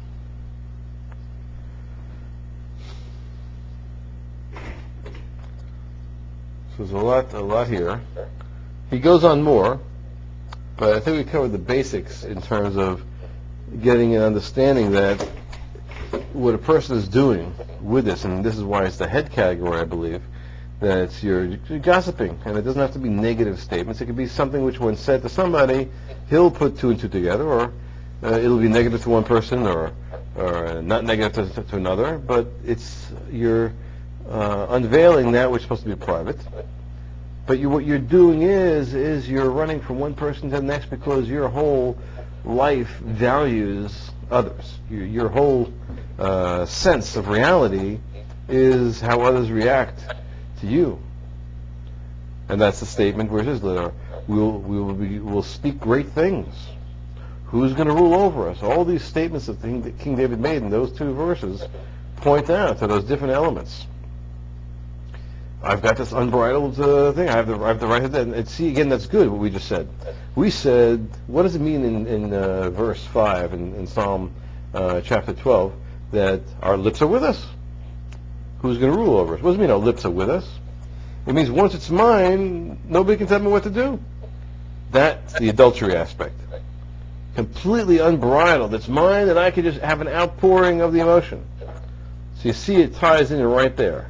So there's a lot, a lot here. He goes on more, but I think we covered the basics in terms of getting an understanding that what a person is doing with this, and this is why it's the head category, I believe, that it's you're, you're gossiping, and it doesn't have to be negative statements. It could be something which, when said to somebody, he'll put two and two together, or uh, it'll be negative to one person, or or not negative to, to another. But it's you're uh, unveiling that which is supposed to be private. But you, what you're doing is is you're running from one person to the next because your whole life values others. Your, your whole uh, sense of reality is how others react to you. And that's the statement where it says, we'll, we'll, be, we'll speak great things. Who's going to rule over us? All these statements that King David made in those two verses point out to those different elements. I've got this unbridled uh, thing. I have the I have the right to that. And see, again, that's good. What we just said. We said, what does it mean in in uh, verse five in, in Psalm uh, chapter twelve that our lips are with us? Who's going to rule over us? What does it mean our lips are with us? It means once it's mine, nobody can tell me what to do. That's the adultery aspect. Completely unbridled. It's mine, and I can just have an outpouring of the emotion. So you see, it ties in right there.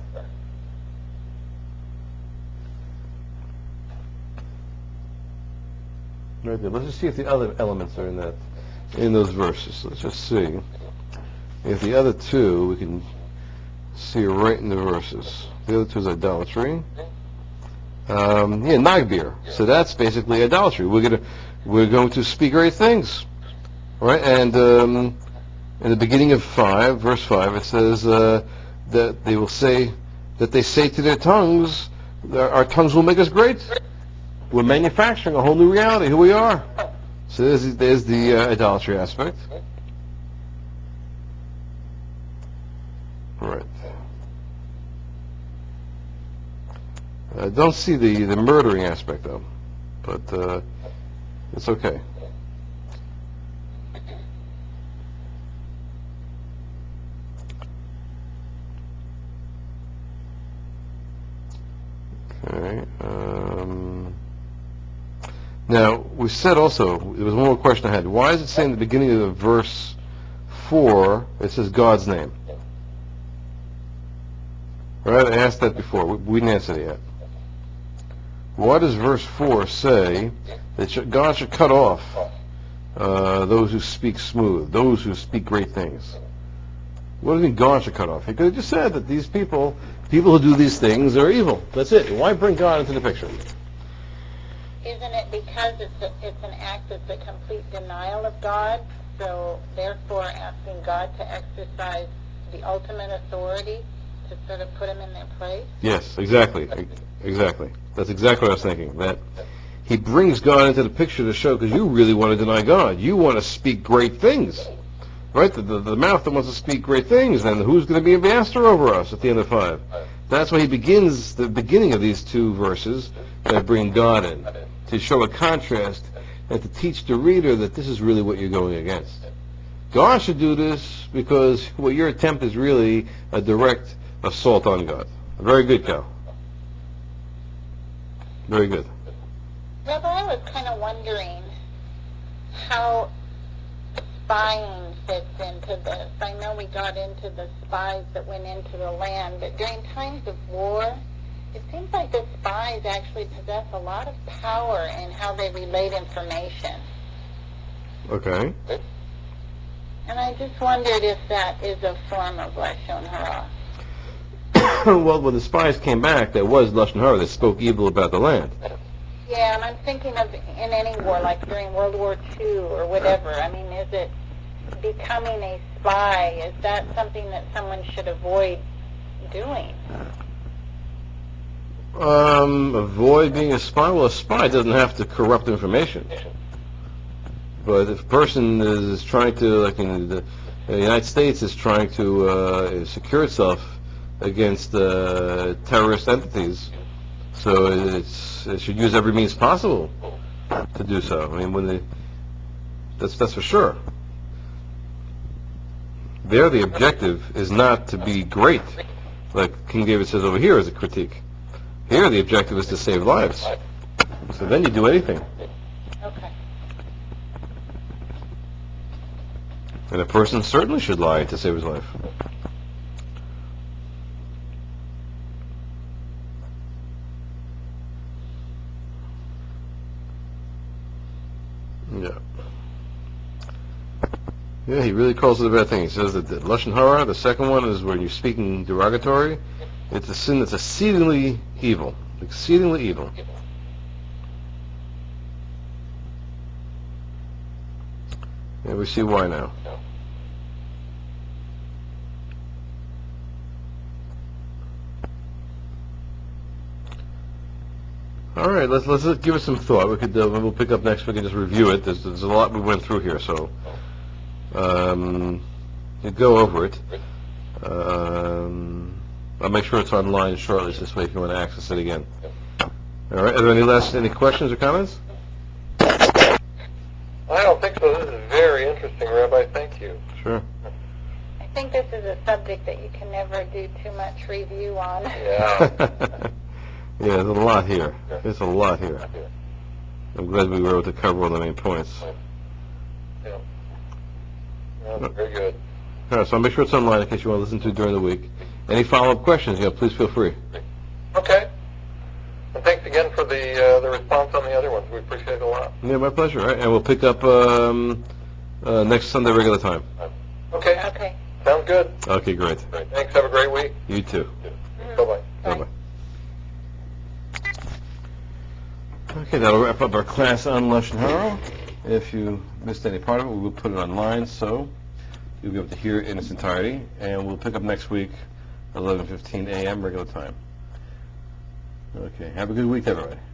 Right there. Let's just see if the other elements are in that, in those verses. Let's just see if the other two we can see right in the verses. The other two is idolatry, Um, yeah, nagbir. So that's basically idolatry. We're gonna we're going to speak great things, right? And um, in the beginning of five, verse five, it says uh, that they will say that they say to their tongues, our tongues will make us great. We're manufacturing a whole new reality, who we are. So there's, there's the uh, idolatry aspect. Right. I don't see the, the murdering aspect, though. But uh, it's okay. Okay. Um, now, we said also, there was one more question I had. Why does it say in the beginning of verse four, it says God's name? Right? I asked that before. We, we didn't answer that yet. Why does verse four say that God should cut off uh, those who speak smooth, those who speak great things? What do you mean God should cut off? He could have just said that these people, people who do these things are evil. That's it. Why bring God into the picture? Isn't it because it's a, it's an act that's a complete denial of God, so therefore asking God to exercise the ultimate authority to sort of put him in their place? Yes, exactly. Exactly. That's exactly what I was thinking. That he brings God into the picture to show, because you really want to deny God. You want to speak great things. Right? The, the, the mouth that wants to speak great things, and who's going to be a master over us at the end of five? That's why he begins the beginning of these two verses that bring God in, to show a contrast and to teach the reader that this is really what you're going against. God should do this because what your attempt is really a direct assault on God. Very good, Cal. Very good. Rabbi, I was kind of wondering how spying fits into this. I know we got into the spies that went into the land, but during times of war, it seems like the spies actually possess a lot of power in how they relate information. Okay. And I just wondered if that is a form of Lashon Hara. Well, when the spies came back, there was Lashon Hara. They spoke evil about the land. Yeah, and I'm thinking of in any war, like during World War Two or whatever. I mean, is it becoming a spy? Is that something that someone should avoid doing? Um, avoid being a spy. Well, a spy doesn't have to corrupt information. But if a person is trying to, like in the, the United States, is trying to uh, secure itself against uh, terrorist entities, so it's, it should use every means possible to do so. I mean, when they, that's that's for sure. There, the objective is not to be great, like King David says over here as a critique. Here, the objective is to save lives. So then you do anything. Okay. And a person certainly should lie to save his life. Yeah. Yeah, he really calls it a bad thing. He says that the Lashon Hara, the second one, is when you're speaking derogatory. It's a sin that's exceedingly evil. Exceedingly evil. And we see why now. All right, let's let's give it some thought. We could uh, we'll pick up next week and just review it. There's, there's a lot we went through here, so um, you go over it. Um, I'll make sure it's online shortly, so this way if you want to access it again. All right. Are there any last any questions or comments? I don't think so. This is very interesting, Rabbi. Thank you. Sure. I think this is a subject that you can never do too much review on. Yeah. Yeah, there's a lot here. There's a lot here. I'm glad we were able to cover all the main points. Yeah. That's very good. All right, so I'll make sure it's online in case you want to listen to it during the week. Any follow-up questions, you know, please feel free. Okay. And thanks again for the uh, the response on the other ones. We appreciate it a lot. Yeah, my pleasure. All right, and we'll pick up um, uh, next Sunday regular time. Okay. Okay. Sounds good. Okay, great. Thanks. Have a great week. You too. Bye-bye. Bye-bye. Okay, that'll wrap up our class on Lashon Hara. If you missed any part of it, we will put it online, so you'll be able to hear it in its entirety. And we'll pick up next week, eleven fifteen a m regular time. Okay, have a good week, everybody.